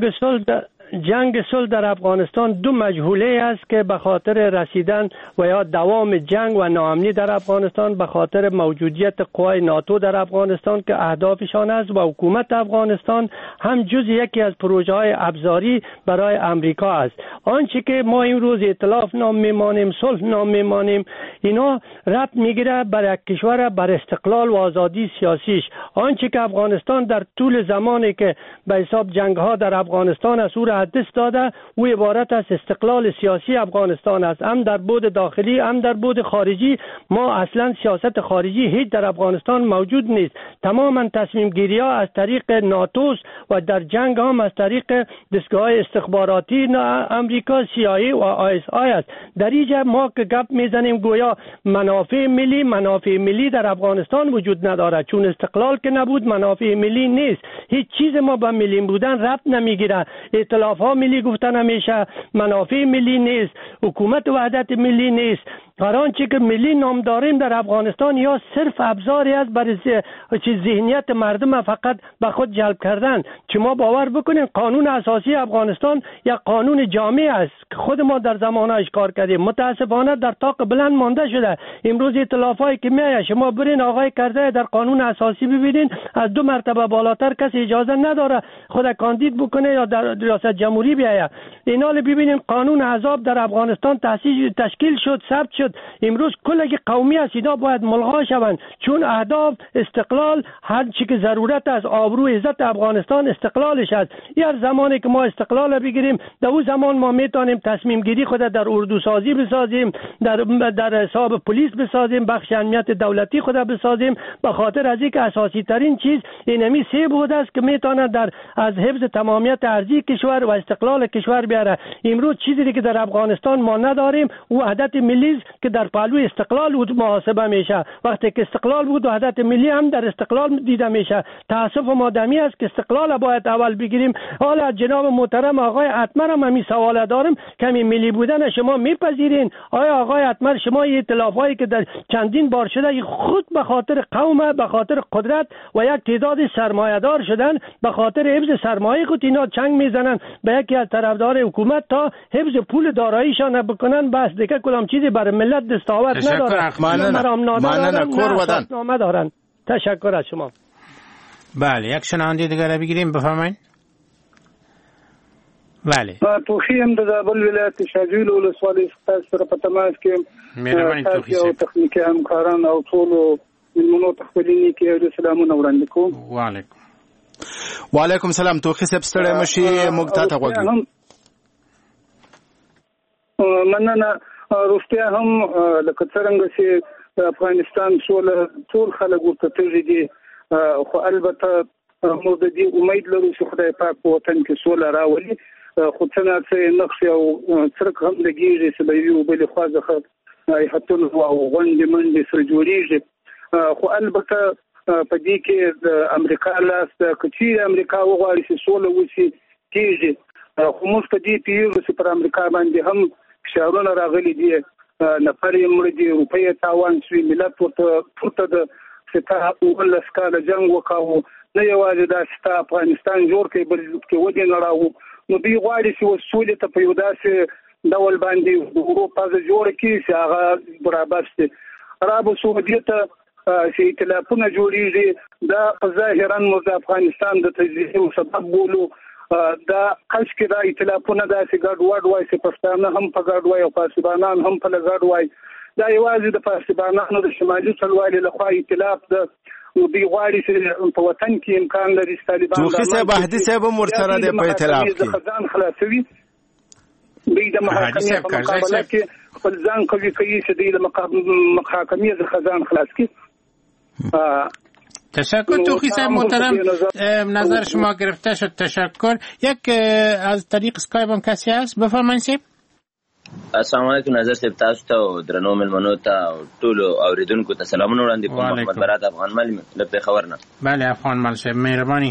جنگ صلح در افغانستان دو مجهوله است که به خاطر رسیدن و یا دوام جنگ و ناامنی در افغانستان به خاطر موجودیت قوای ناتو در افغانستان که اهدافشان است و حکومت افغانستان هم جز یکی از پروژه های ابزاری برای امریکا است. آنچه که ما امروز ائتلاف نام میمانیم، صلح نام میمانیم، اینا ربط میگیره بر یک کشور بر استقلال و آزادی سیاسیش. آنچه که افغانستان در طول زمانی که به حساب جنگ ها در افغانستان از او از دست داده او عبارت از استقلال سیاسی افغانستان است، هم در بود داخلی هم در بود خارجی. ما اصلا سیاست خارجی هیچ در افغانستان موجود نیست. تماما تصمیم گیری ها از طریق ناتو و در جنگ هم از طریق دستگاه استخباراتی امریکا CIA و ISI است. در اینجا ما که گپ میزنیم گویا منافع ملی در افغانستان وجود ندارد، چون استقلال که نبود منافع ملی نیست. هیچ چیز ما به ملی بودن ربط نمیگیره. ائتلاف ها ملی گفتن همیشه، منافع ملی نیست، حکومت وحدت ملی نیست. هر آنچه که ملی نام داریم در افغانستان یا صرف ابزاری است برای ذهنیت مردم فقط به خود جلب کردن. شما باور بکنید قانون اساسی افغانستان یک قانون جامع است. خود ما در زمانه‌اش کار کردیم، متاسفانه در طاق بلند مانده شده. امروز ائتلافایی که میاد شما برین آقای کرده در قانون اساسی ببینید از 2 مرتبه بالاتر کسی اجازه نداره خود کاندید بکنه یا در ریاست جمهوری بیاید. اینا رو ببینید قانون عذاب در افغانستان تشکیل شد، ثبت شد. امروز کل قومی است اینا باید ملغا شوند، چون اهداف استقلال هر چی که ضرورت است آبرو عزت افغانستان استقلالش است. هر زمانی که ما استقلال بگیریم در اون زمان ما میتونیم تصمیم گیری خود در اردو سازی بسازیم، در حساب پلیس بسازیم، بخش امنیت دولتی خود بسازیم. به خاطر از اینکه اساسی ترین چیز اینمی 3 بود است که میتونه در از حفظ تمامیت ارضی کشور و استقلال کشور بیاره. امروز چیزی که در افغانستان ما نداریم وحدت ملی که در پهلوی استقلال محاسبه میشه. وقتی که استقلال بود وحدت ملی هم در استقلال دیده میشه. تاسف ما دمی است که استقلال باید اول بگیریم. حالا جناب محترم آقای اتمر هم همین سوال دارم، کمی ملی بودن شما میپذیرین؟ آیا آقای اتمر شما این ائتلافایی که در چندین بار شده خود به خاطر قوم، به خاطر قدرت و یک تعداد سرمایه‌دار شدن، به خاطر حفظ سرمایه خود اینا چنگ میزنن به یکی از طرفدار حکومت تا حفظ پول داراییشان بکنن، بس دیگه کدام چیزی برای ملت دستاورد ندارن. نامه دارن. تشکر از شما. بله یک شنونده دیگر رو بگیریم، بفرمایید. بله توخیم د زابل ولایت شاجویل ولسوالۍ سره په تماس کې مهرباني توخی او تخنیکی همکاران او ټول ملمنو تخویلینی کې سلامونه وړاندې کوم. وعلیکم سلام. توخی صاحب ستړی مشي موږ ته غوږ مننه. روغتیا هم لکه څنګه چې افغانستان ټول خلک ورته تږي دي، خو البته موږ د دې امید لرو چې خدای پاک په وطن کې سوله راولي خو څنګه چې نقش او څرک هم لګیږي چې به یو بل خوا ځخه هیئتونه او غونډې منډې سره جوړیږي خو البته په دې کې د امریکا لاس کچې امریکا وغواړي چې سوله وشي کېږي خو موږ په دې پیژنو چې پر امریکا باندې هم فشارونه راغلي دي نفر یې مړ دي روپۍ تاوان شوي ملت ورته پورته د ستا ولس کاله جنګ وکاوه نه یوازې دا چې افغانستان جوړ کړي بلکې ودې نه راوو نو دوی غواړي چې سولې ته په یو داسې ډول باندې اروپا جوړه کړي چې هغه برابر شي عرب سعودي ته چې ائتلافونه جوړیږي دا ظاهرا موږ د افغانستان د تجزیه سبب بولو دا خلک کې دا ائتلافونه داسې ګډ وډ وایي چې پښتانه هم په ګډ وایي او پاسبانان هم په ګډ وایي دا یوازې د پاسبانانو د شمالي ټلوالې لخوا ائتلاف ده نو دوی غواړي چې په وطن کې امکان لري چې طالبان توخي صاحب احدي صاحب هم ورسره د په ائتلاف کې خزان خلاصوي دوی د محاکمې په مقابله کې خپل ځان قوي کوي چې دوی د محاکمې د خزان خلاص کړي تشکر توخی صاحب محترم نظر شما گرفته شد تشکر یک از طریق اسکایپ هم کسی هست بفرمایید صاحب السلام علیکم نظر صاحب تاسو ته او درنو ملمنو ته ټول اوریدونکو ته سلامونه وړاندې کوم محمد برات افغان مل له خبرنه بله افغان مل صاحب مهرباني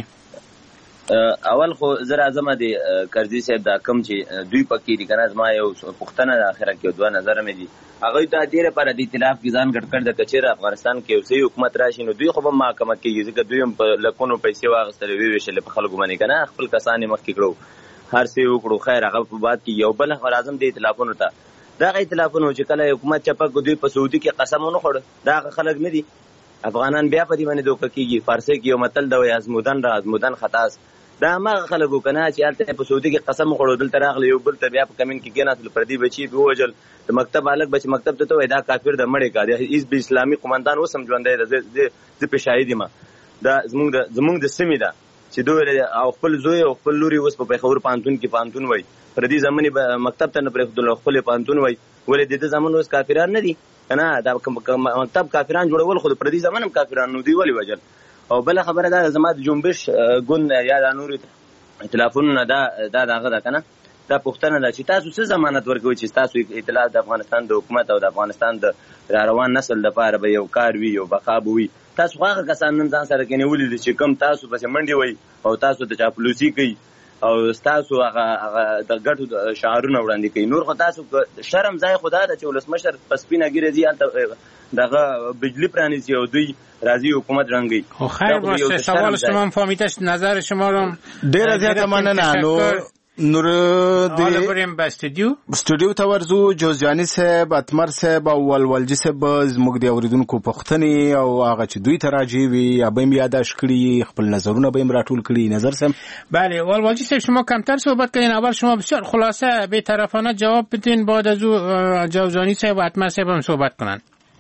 اول خو زه راځم د کرزي صاحب دا کوم چې دوی پکې دي کنه زما یو پښتنه د اخره کې دوه نظر مې دي هغه ته ډیره پر د ائتلاف کې ځان ګډ کړ د کچېره افغانستان کې اوسې حکومت راشي نو دوی خو به محکمه کې ځکه دوی هم په لکونو پیسې واغستلې وی وشل په خلکو باندې کنه خپل کسان مخ کې کړو هر څه وکړو خیر هغه په بعد کې یو بل لازم دی ائتلافونو ته دا ائتلافونو چې کله حکومت چپک دوی په سعودي کې قسمونه خوړ دا خلک نه دي افغانان بیا په دې باندې دوکه کیږي فارسی کې یو متل دی ازمودن را ازمودن خطاس دا ما خلکو کنه چې الته په سعودي کې قسم خوړو دل تراغلی یو بل ته بیا په کمن کې کېناسل پردي بچي په وجل د مکتب الګ بچ مکتب ته وای دا کافر د مړې کا دی اس به اسلامي قومندان وسم ژوندې د پېښایي دي ما دا زمونږ د سیمې دا چې دوی او خپل زوی او خپل لوري وس په خبر پانتون کې پانتون وای پردي زمونی مکتب ته نه پرې خپل پانتون وای ولې د زمونږ اوس کافران نه دي کنه دا مکتب کافران جوړول خو پردي زمونم کافران نو دی ولی وجل او بل خبره دا زما د جنبش ګوند یا د نور ائتلافونو دا دغه ده کنه دا پښتنه ده چې تاسو څه ضمانت ورکوي چې تاسو ائتلاف د افغانستان د حکومت او د افغانستان د روان نسل لپاره به یو کار وي او بقاب وي تاسو هغه کسان نن ځان سره کې نیولې چې کم تاسو پس منډي وي او تاسو د چاپلوسي کوي او تاسو هغه د ګټو شعارونه وړاندې کوي نور خو تاسو شرم ځای خدا د چولس مشر پسپینه ګرځي دغه بجلی پرانیزی او دوی راضی حکومت رنگی خیر باشه سوال شما فهمیدم نظر شما رو ډیر زیاته مننه نور حالا بریم به استودیو ته ورځو جوزجاني صاحب اتمر صاحب او ولولجي صاحب زموږ د اوریدونکو پوښتنې او هغه چې دوی ته راځي وي ابم یاداش کړي خپل نظرونه به راټول کړي نظر سم بله ولولجي صاحب شما کمتر صحبت کردین اول شما بسیار خلاصه بی‌طرفانه جواب بدین بعد از جوزجاني صاحب و اتمر صاحب هم صحبت کنن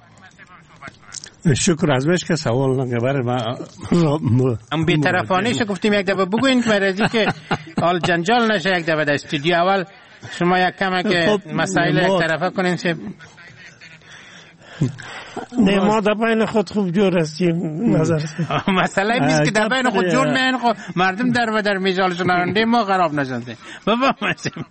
شکر از بهش که سوال نگبره ام بی‌طرفانه شو گفتیم یک دفعه بگوین که برای که حال جنجال نشه یک دفعه در استودیو اول شما یک کمه که مسائل یک طرفه کنین چه نه ما در بین خود خوب جور هستیم نظر مسئله نیست که در بین خود جور نه خود مردم در و در میزال شنونده ما خراب نشده بفرمایید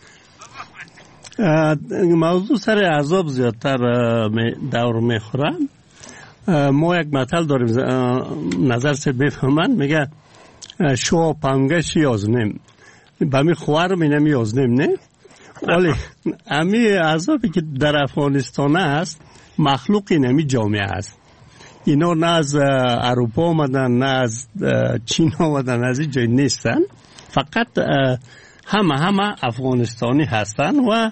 موضوع سر عذاب زیادتر دور میخوره ما یک مطل داریم نظر سے بفهمن میگه شو پنگش یازنیم با می خوار می نمی یازنیم نه ولی امی عذابی که در افغانستان است مخلوقی نمی جامعه است اینا نه از اروپا آمدن نه از چین آمدن از این جای نیستن فقط همه افغانستانی هستن و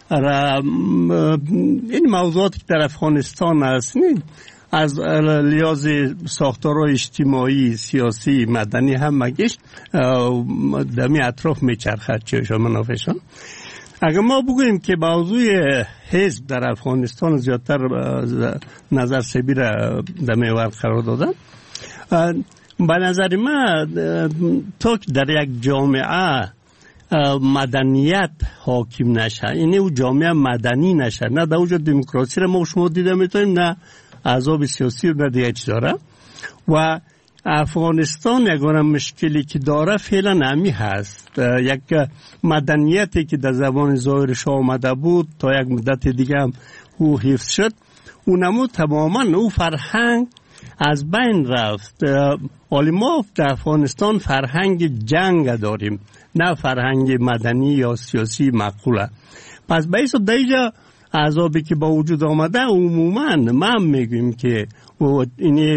این موضوعاتی که در افغانستان هست از لحاظ ساختارهای اجتماعی سیاسی مدنی هم مگش دمی اطراف میچرخد چه منافعشان اگر ما بگوییم که موضوع حزب در افغانستان زیادتر نظر سبی را در محور قرار دادن به نظر من تا که در یک جامعه مدنیت حاکم نشه اینه او جامعه مدنی نشه نه در اوجا دموکراسی را ما شما دیده میتونیم نه عذاب سیاسی و نه دیگه چیزا را و افغانستان یگانه مشکلی که داره فعلا همی هست. یک مدنیتی که در زبان ظاهرش آمده بود تا یک مدت دیگه هم او حفظ شد، اونمو تماما او فرهنگ از بین رفت. ولی ما در افغانستان فرهنگ جنگ داریم، نه فرهنگ مدنی یا سیاسی معقوله. پس به حساب دیجا عذابی که با وجود آمده عموما ما میگیم که این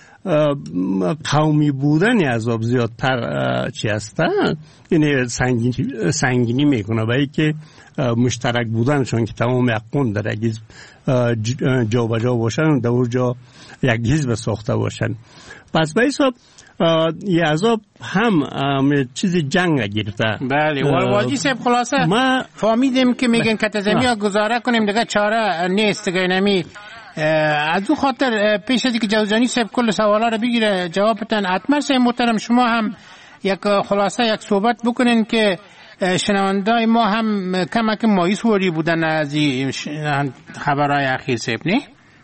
قومی بودن عذاب زیادتر چی هسته، این سنگینی میکنه، برای که مشترک بودنشون که تمام یک قوم در یک حزب جا به جا باشن، در اون جا یک حزب ساخته باشن. پس به حساب یه عذاب هم چیز جنگ گرفته. بله واجی صاحب خلاصه ما فهمیدیم که میگن که تزمی گزاره کنیم دیگه چاره نیست دیگه. نمی از اون خاطر پیش از اینکه جوزجانی صاحب کل سوالا رو بگیره جواب بدن، حتما صاحب محترم شما هم یک خلاصه یک صحبت بکنین که شنوندای ما هم کمک مایوس وری بودن از این خبرهای اخیر صاحب نه؟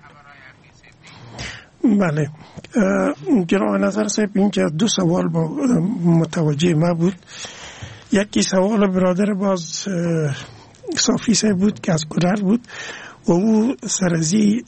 بله جناب نظر صاحب اینجا دو سوال متوجه ما بود. یکی سوال برادر باز صافی صاحب بود که از کدر بود و او سرزی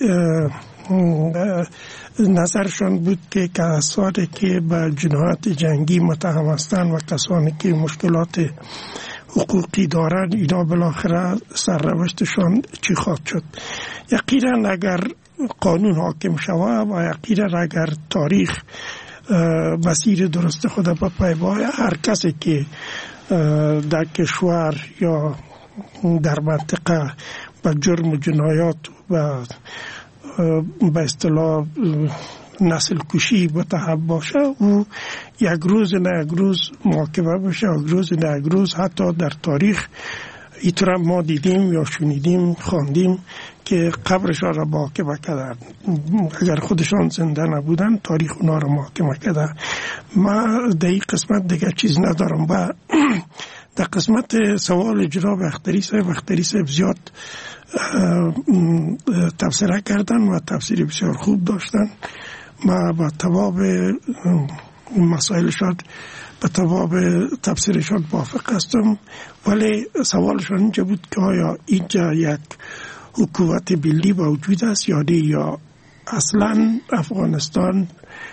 نظرشان بود که کسانی که به جنایت جنگی متهم هستند و کسانی که مشکلات حقوقی دارند اینا بالاخره سرنوشتشان چی خواهد شد. یقینا اگر قانون حاکم شود و یقینا اگر تاریخ مسیر درست خود به پی برد، هر کسی که در کشور یا در منطقه به جرم و جنایات و به اصطلاح نسل کشی متهم باشه، او یک روز نه یک روز محاکمه بشه، یک روز نه یک روز حتی در تاریخ اینطور ما دیدیم یا شنیدیم خواندیم که قبرشان را محاکمه کردن. اگر خودشان زنده نبودن تاریخ اونا را محاکمه کردن. ما در این قسمت دیگه چیز ندارم. و در قسمت سوال جناب اختری صاحب زیاد تفسیر کردن و تفسیر بسیار خوب داشتن. ما با تواب مسائلشان به تواب تفسیرشان موافق هستم، ولی سوالشان اینجا بود که آیا اینجا یک حکومت ملی موجود است یا نه، یا اصلا افغانستان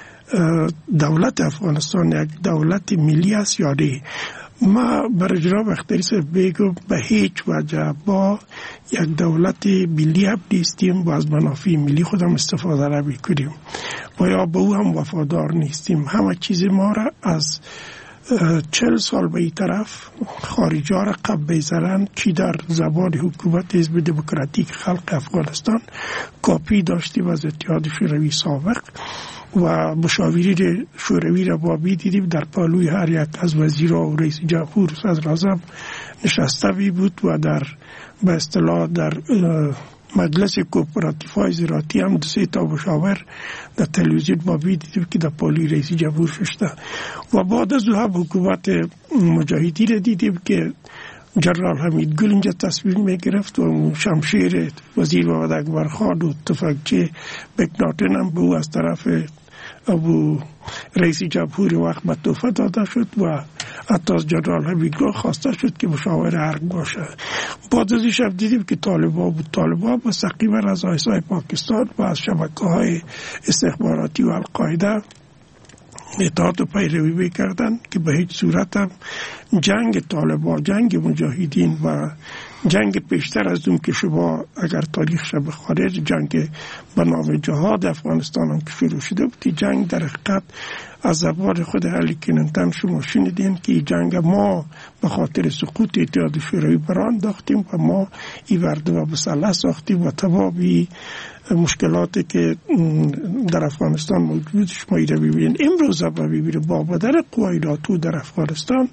دولت افغانستان یک دولت ملی است یا نه. ما برای جناب اختری صاحب بگم به هیچ وجه با یک دولت ملی هم نیستیم و از منافع ملی خودم استفاده را میکنیم و یا به او هم وفادار نیستیم. همه چیز ما را از 40 سال به این طرف خارجی ها را قبل بزنن، چی در زبان حکومت حزب دموکراتیک خلق افغانستان کاپی داشتیم از اتحاد شوروی سابق و مشاورین شوروی را با دیدیم در پالوی هر یک از وزیرها و رئیس جمهور صدراعظم نشسته بود و در به اصطلاح در مجلس کوپراتیف‌های زراعتی هم 2 تا مشاور در تلویزیون با دیدیم که در پالوی رئیس جمهور شده. و بعد از او هم حکومت مجاهدین دیدیم که جنرال حمید گل اینجا تصمیم می گرفت و شمشیر وزیر محمد اکبر خان و تفنگچی مکناتن هم به او از طرف ابو رئیس جمهور وقت به تحفه داده شد و حتی از جنرال حمید گل خواسته شد که مشاور ارگ باشه. بعد از این شب دیدیم که طالبان مستقیما از آیسای پاکستان و از شبکه‌های استخباراتی و القاعده اطاعت و پیروی می‌کردن که به هیچ صورت هم جنگ طالبان، جنگ مجاهدین و جنگ پیشتر از اون که شما اگر تاریخ شب خارج جنگ به نام جهاد افغانستان هم که شروع شده بود، جنگ در حقیقت از زبان خود هلی کلینتون شما شنیدین که جنگ ما به خاطر سقوط اتحاد شوروی بران داختیم و ما این ورده و مسلح ساختیم و تمامی مشکلاتی که در افغانستان موجود شما ایره ببینید. امروز هم ببینید با بدن قوای ناتو در افغانستان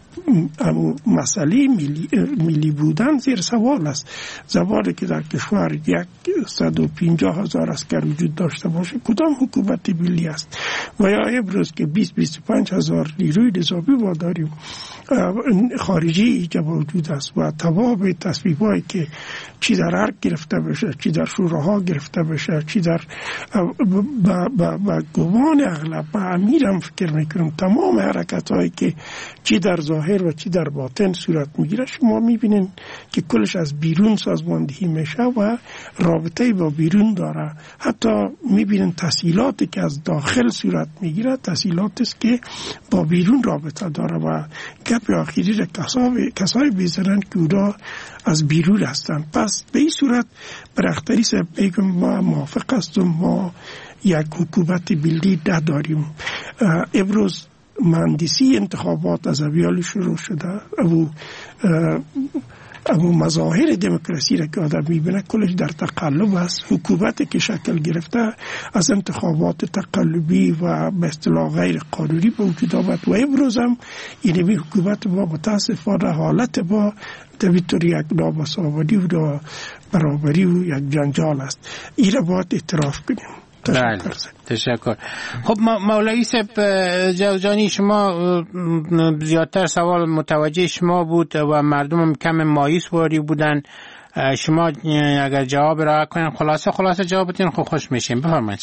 مسئله ملی بودن زیر سوال است. زمانی که در کشور 150,000 عسکر وجود داشته باشه کدام حکومت ملی است؟ و یا امروز که 20-25 هزار نیروی نظامی ما داریم خارجی اینجا موجود است و تمام تصویبایی که چی در ارگ گرفته بشه، چی در شوراها گرفته بشه، چی در گمان اغلب و امیرم فکر میکنم تمام حرکت هایی که چی در ظاهر و چی در باطن صورت میگیره شما میبینین که کلش از بیرون سازماندهی میشه و رابطه با بیرون داره. حتی میبینین تسهیلاتی که از داخل صورت میگیره تسهیلاتی است که با بیرون رابطه داره و گپ آخری را کسایی بیزنن که اونا از بیرون هستن. پس به این صورت برختری صاحب بگم ما موافق هستم، ما یک حکومت ملی نداریم. امروز مهندسی انتخابات از اویال شروع شده، اما مظاهر دموکراسی را که آدم میبینه کلش در تقلب است. حکومتی که شکل گرفته از انتخابات تقلبی و به اصطلاح غیر قانونی به وجود آمد و امروز هم این حکومت ما متاسفانه حالت با دویتر یک نامساوانی و برابری و یک جنجال است. این را باید اعتراف کنیم. تشکر. خب مولوی صاحب جوزجانی، شما زیادتر سوال متوجه شما بود و مردم هم کم مایوس بودن. شما اگر جواب را کنین خلاصه جواب بدین خب خوش میشیم. بفرمایید.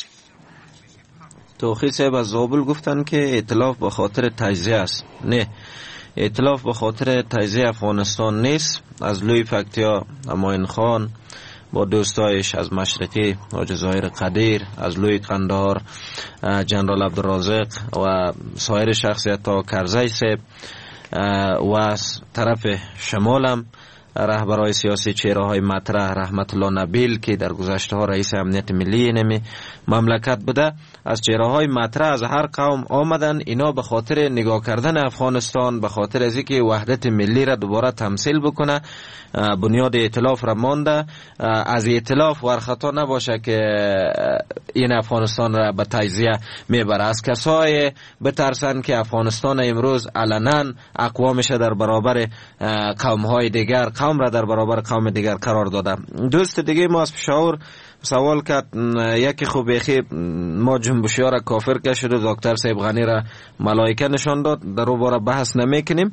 توخی صاحب از زابل گفتن که ائتلاف به خاطر تجزیه است. نه، ائتلاف به خاطر تجزیه افغانستان نیست. از لوی فکتیا اماین خان با دوستایش از مشرقی حاج ظاهر قدیر، از لوی قندهار جنرال عبدالرازق و سایر شخصیت ها کرزی صاحب و از طرف شمالم رهبرای سیاسی چهره‌های مطرح رحمت الله نبیل که در گذشته ها رئیس امنیت ملی نمی مملکت بوده، از چهره‌های مطرح از هر قوم آمدن. اینا به خاطر نگاه کردن افغانستان، به خاطر از اینکه وحدت ملی را دوباره تمثیل بکنه بنیاد ائتلاف را مانده. از ائتلاف ورخطا نباشه که این افغانستان را به تجزیه میبره. از کسای بترسن که افغانستان امروز علنا اقوامش در برابر قوم‌های دیگر، قوم را در برابر قوم دیگر قرار داده. دوست دیگه ما از پشاور سوال کرد، یکی خوب یخی ما جنبشی‌ها را کافر کشید و دکتر صاحب غنی را ملائکه نشان داد، در رو باره بحث نمیکنیم.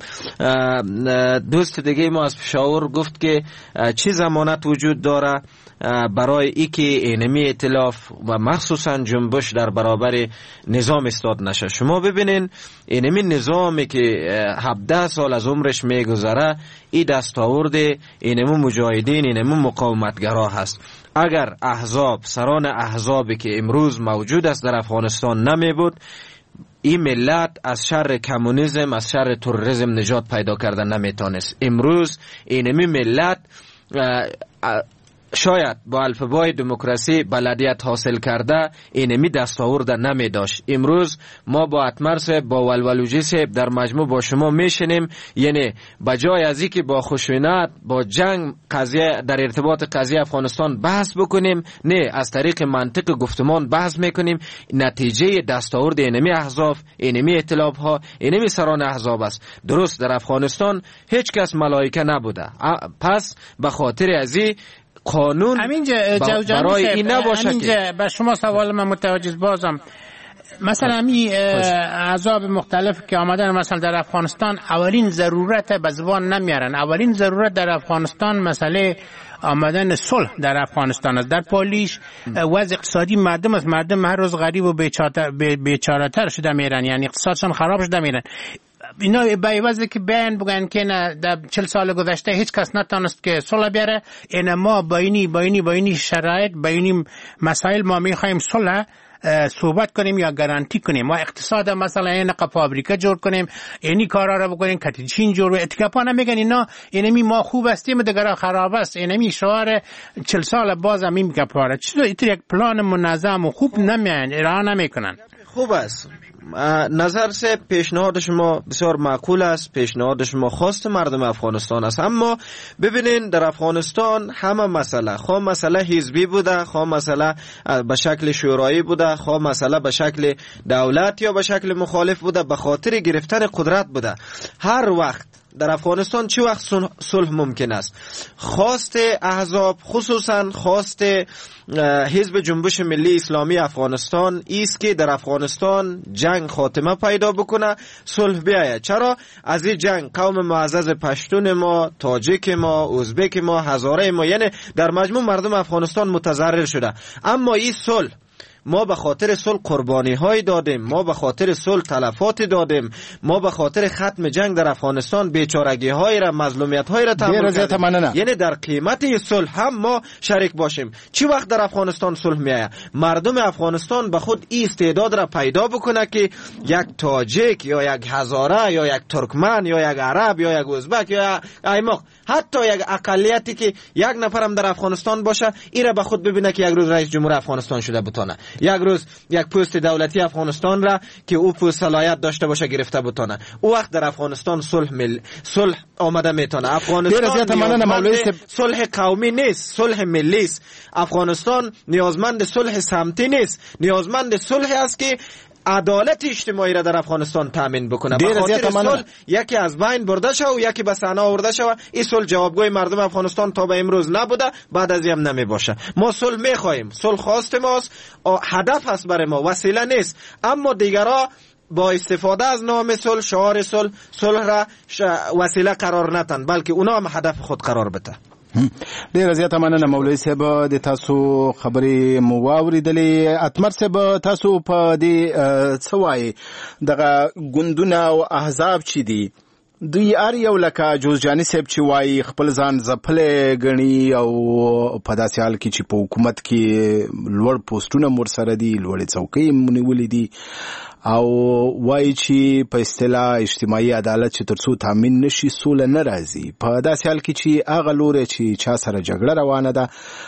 دوست دیگه ما از پشاور گفت که چی ضمانت وجود داره برای ای که اینمی ائتلاف و مخصوصا جنبش در برابر نظام استاد نشه. شما ببینین اینمی نظامی که 17 سال از عمرش میگذره، ای دستاورد اینمی مجاهدین، اینمی مقاومتگرا هست. اگر احزاب، سران احزابی که امروز موجود است در افغانستان نمی بود، این ملت از شر کمونیسم، از شر تروریسم نجات پیدا کردن نمیتونست. امروز اینمی ملت شاید با الفبای دموکراسی بلدیت حاصل کرده اینمی دستاورد نمی داشت. امروز ما با اتمر صاحب، با ولولوجی صاحب در مجموع با شما میشنیم، یعنی بجای از اینکه با خشونت، با جنگ قضیه در ارتباط قضیه افغانستان بحث بکنیم، نه از طریق منطق گفتمان بحث میکنیم. نتیجه دستاورد اینمی احزاب، اینمی ائتلاف ها، اینمی سران احزاب است. درست در افغانستان هیچ کس ملائکه نبوده، پس به خاطر ازی قانون برای این نباشه که به شما سوال من متوجه بازم. مثلا همین احزاب مختلف که آمدن مثلا در افغانستان اولین ضرورت به زبان نمیارن. اولین ضرورت در افغانستان مسئله آمدن صلح در افغانستان است. در پالیش وضع اقتصادی مردم است. مردم هر روز غریب و بیچاره‌تر شده میرن، یعنی اقتصادشون خراب شده میرن. اینا به عوض که بیان بگن که نه در 40 سال گذشته هیچ کس نتونست که صلح بیاره، این ما با اینی شرایط، با اینی مسائل ما میخوایم صلح صحبت کنیم یا گارانتی کنیم. ما اقتصاد مثلا این فابریکه جور کنیم، اینی کارا رو بکنیم، کاتیچین جور. اتکاپا نمیگن اینا اینمی ما خوب هستیم دیگه خراب است. اینمی شعار 40 سال باز هم میگه پاره. چطور یک پلان منظم و خوب نمیان ارائه نمیکنن؟ خوب است. نظر سے پیشنهاد شما بسیار معقول است، پیشنهاد شما خواست مردم افغانستان است. اما ببینین در افغانستان همه مسئله، خواه مسئله حزبی بوده، خواه مسئله به شکل شورایی بوده، خواه مسئله به شکل دولت یا به شکل مخالف بوده، به خاطر گرفتن قدرت بوده. هر وقت در افغانستان چه وقت صلح ممکن است؟ خواست احزاب، خصوصا خواست حزب جنبش ملی اسلامی افغانستان است که در افغانستان جنگ خاتمه پیدا بکنه، صلح بیاید. چرا؟ از این جنگ قوم معزز پشتون ما، تاجیک ما، ازبک ما، هزاره ما، یعنی در مجموع مردم افغانستان متضرر شده. اما این صلح، ما به خاطر صلح قربانی های دادیم، ما به خاطر صلح تلفات دادیم، ما به خاطر ختم جنگ در افغانستان بیچارگی های را، مظلومیت های را تحمل کردیم. یعنی در قیمت صلح هم ما شریک باشیم. چی وقت در افغانستان صلح میآید؟ مردم افغانستان به خود این استعداد را پیدا بکنه که یک تاجیک یا یک هزاره یا یک ترکمن یا یک عرب یا یک ازبک یا ایماق، حتی یک اقلیتی که یک نفرم در افغانستان باشه، این را به خود ببینه که یک روز رئیس جمهور افغانستان شده بتونه، یک روز یک پست دولتی افغانستان را که او پست صلاحیت داشته باشه گرفته بتونه. او وقت در افغانستان صلح آمده میتونه. افغانستان صلح قومی نیست، صلح ملی است. افغانستان نیازمند صلح سمتی نیست، نیازمند صلح است که عدالت اجتماعی را در افغانستان تامین بکنه. به خاطر صلح یکی از بین برده شو و یکی به صحنه آورده شو. این صلح جوابگوی مردم افغانستان تا به امروز نبوده، بعد از این هم نمی باشه. ما صلح میخواهیم، صلح خواست ماست، هدف هست برای ما، وسیله نیست. اما دیگرها با استفاده از نام صلح، شعار صلح را وسیله قرار نتن، بلکه اونا هم هدف خود قرار بده. ډیر زیاته مننه مولوی صاحب، د تاسو خبرې مو واوریدلې. اتمر صاحب، تاسو په دې څه وایي دغه ګوندونه او احزاب چې دي دوی هر یو لکه جوزجاني صاحب چې وایي خپل ځان ځپلی ګڼي او په داسې حال کې چې په حکومت کې لوړ پوسټونه ورسره دي، لوړې څوکۍ نیولې دي، او وایي چې په اصطلاح اجتماعي عدالت چې تر څو تامین نشي سوله نه راځي. په داسې حال کې چې هغه لوري چې چا سره جګړه روانه ده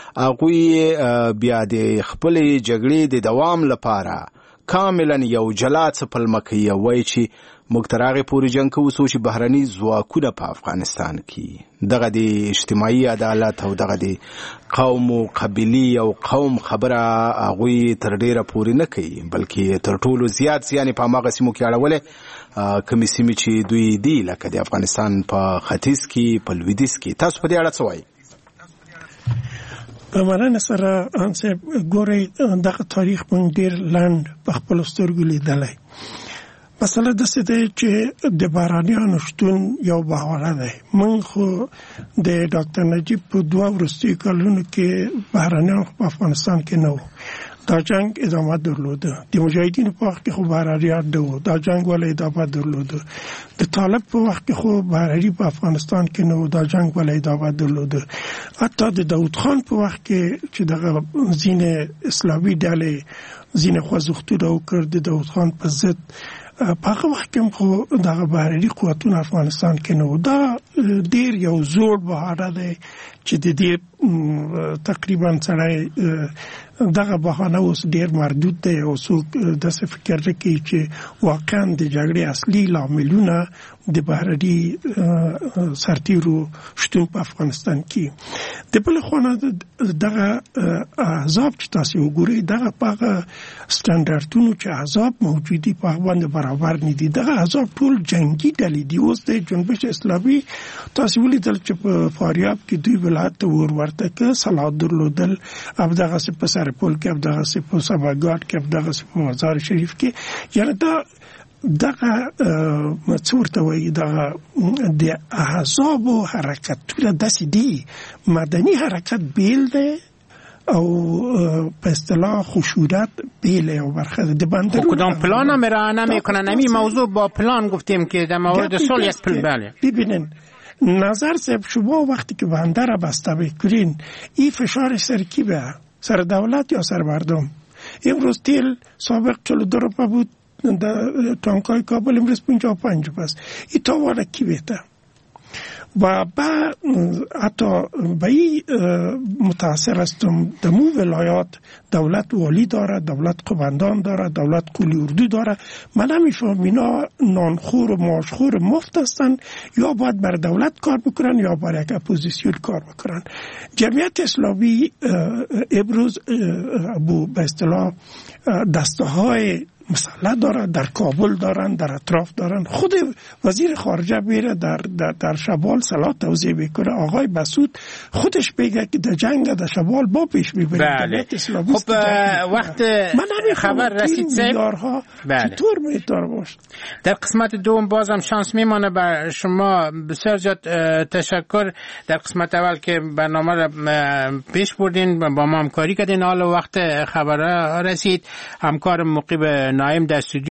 هغوی بیا د خپلې جګړې د دوام لپاره کاملا یو جلا څه پلمه کوي. وایي چې موږ تر هغې پورې جنګ کوو څو چې بهرني ځواکونه په افغانستان کې دغه د اجتماعي عدالت او دغه د قوم او قبیلې او قوم خبره هغوی تر ډیره پورې نه کوي، بلکې تر ټولو زیات یعنې په هماغه سیمو کې اړولې کومې سیمې چې دوی دي لکه د افغانستان په ختیځ کې، په لویدیځ کې. تاسو په دې اړه څه وایي؟ په مننه سره ان صاحب، ګورئ دغه تاریخ موږ ډېر لنډ په خپلو سترګو لیدلی. مسله داسې ده چې د بهرانیانو شتون یو بهانه دی. موږ خو د ډاکټر نجیب په 2 وروستیو کلونو کې بهرانیان په افغانستان کې نه وو. دا جنگ ادامه درلوده. د مجاهدینو په وخت کې خو بهرانیان نه وو، دا جنگ ولې ادامه درلوده. د طالب په وخت کې خو بهراني په افغانستان کې نه وو، دا جنگ ولې ادامه درلوده. حتی د داود خان په وخت کې چې دغه ځینې اسلامي ډلې ځینې خوځښتونه وکړ د داود خان په ضد، په هغه وخت کې خو دغه بهرني قوتونه افغانستان کې نه وو. دا ډېر یو زوړ بهانه دی چې د دې تقریبا سړی دغه بهانه اوس ډېر محدود دی او څوک داسې فکر نه کوي چې واقعا د جګړې اصلي لاملونه د بهرني سرتیرو شتون په افغانستان کې. د بل خوا نه دغه احزاب چې تاسو وګورئ، دغه په هغه سټنډرډونو چې احزاب موجودي په هغه باندې برابر نه دي. دغه احزاب ټول جنگي ډلې دي. اوس د جنبش اسلامي تاسو ولیدل چې په فاریاب کې دوی ولایت ته ورته که صلاح درلودل، همدغسې په سرپل کې، همدغسې په سباګاټ کې، همدغسې په مزار شریف کې. یعنې دغه څه ورته وایي، دغه د احزابو حرکتونه داسې دي. مدني حرکت بیل دی او به اصطلاح خشونت بیل او برخه د بندر کدام پلان هم ارائه نمیکنن. همین موضوع با پلان گفتیم که در مورد صلح یک پلان. ببینن نظر صاحب، شما وقتی که بندر را بسته بکنین این فشار سر کی به؟ سر دولت یا سر مردم؟ امروز تیل سابق 42 روپیه بود در تانکای کابل، امروز 55 روپیه است. این تاوان کی بهتر؟ و بعد حتی به این متاثر هستم دمو ولایات دولت والی داره، دولت قبندان داره، دولت قولی اردو داره. من نمیفهم اینا نانخور و ماشخور مفت هستن یا باید بر دولت کار بکنن یا بر یک اپوزیسیون کار بکنن. جمعیت اسلامی امروز به اصطلاح دسته های مسلح داره، در کابل دارن، در اطراف دارن. خود وزیر خارجه بیره در شمال صلاح توضیح میکنه، آقای مسعود خودش بگه که در جنگ در شمال با پیش میبریم. بله. خب وقت خبر رسید میلیاردها چطور میتونه باشه؟ در قسمت دوم بازم شانس میمانه بر شما. بسیار زیاد تشکر. در قسمت اول که برنامه را پیش بردین با ما همکاری کردین. حالا وقت خبر رسید. همکار مقیب نایم در استودیو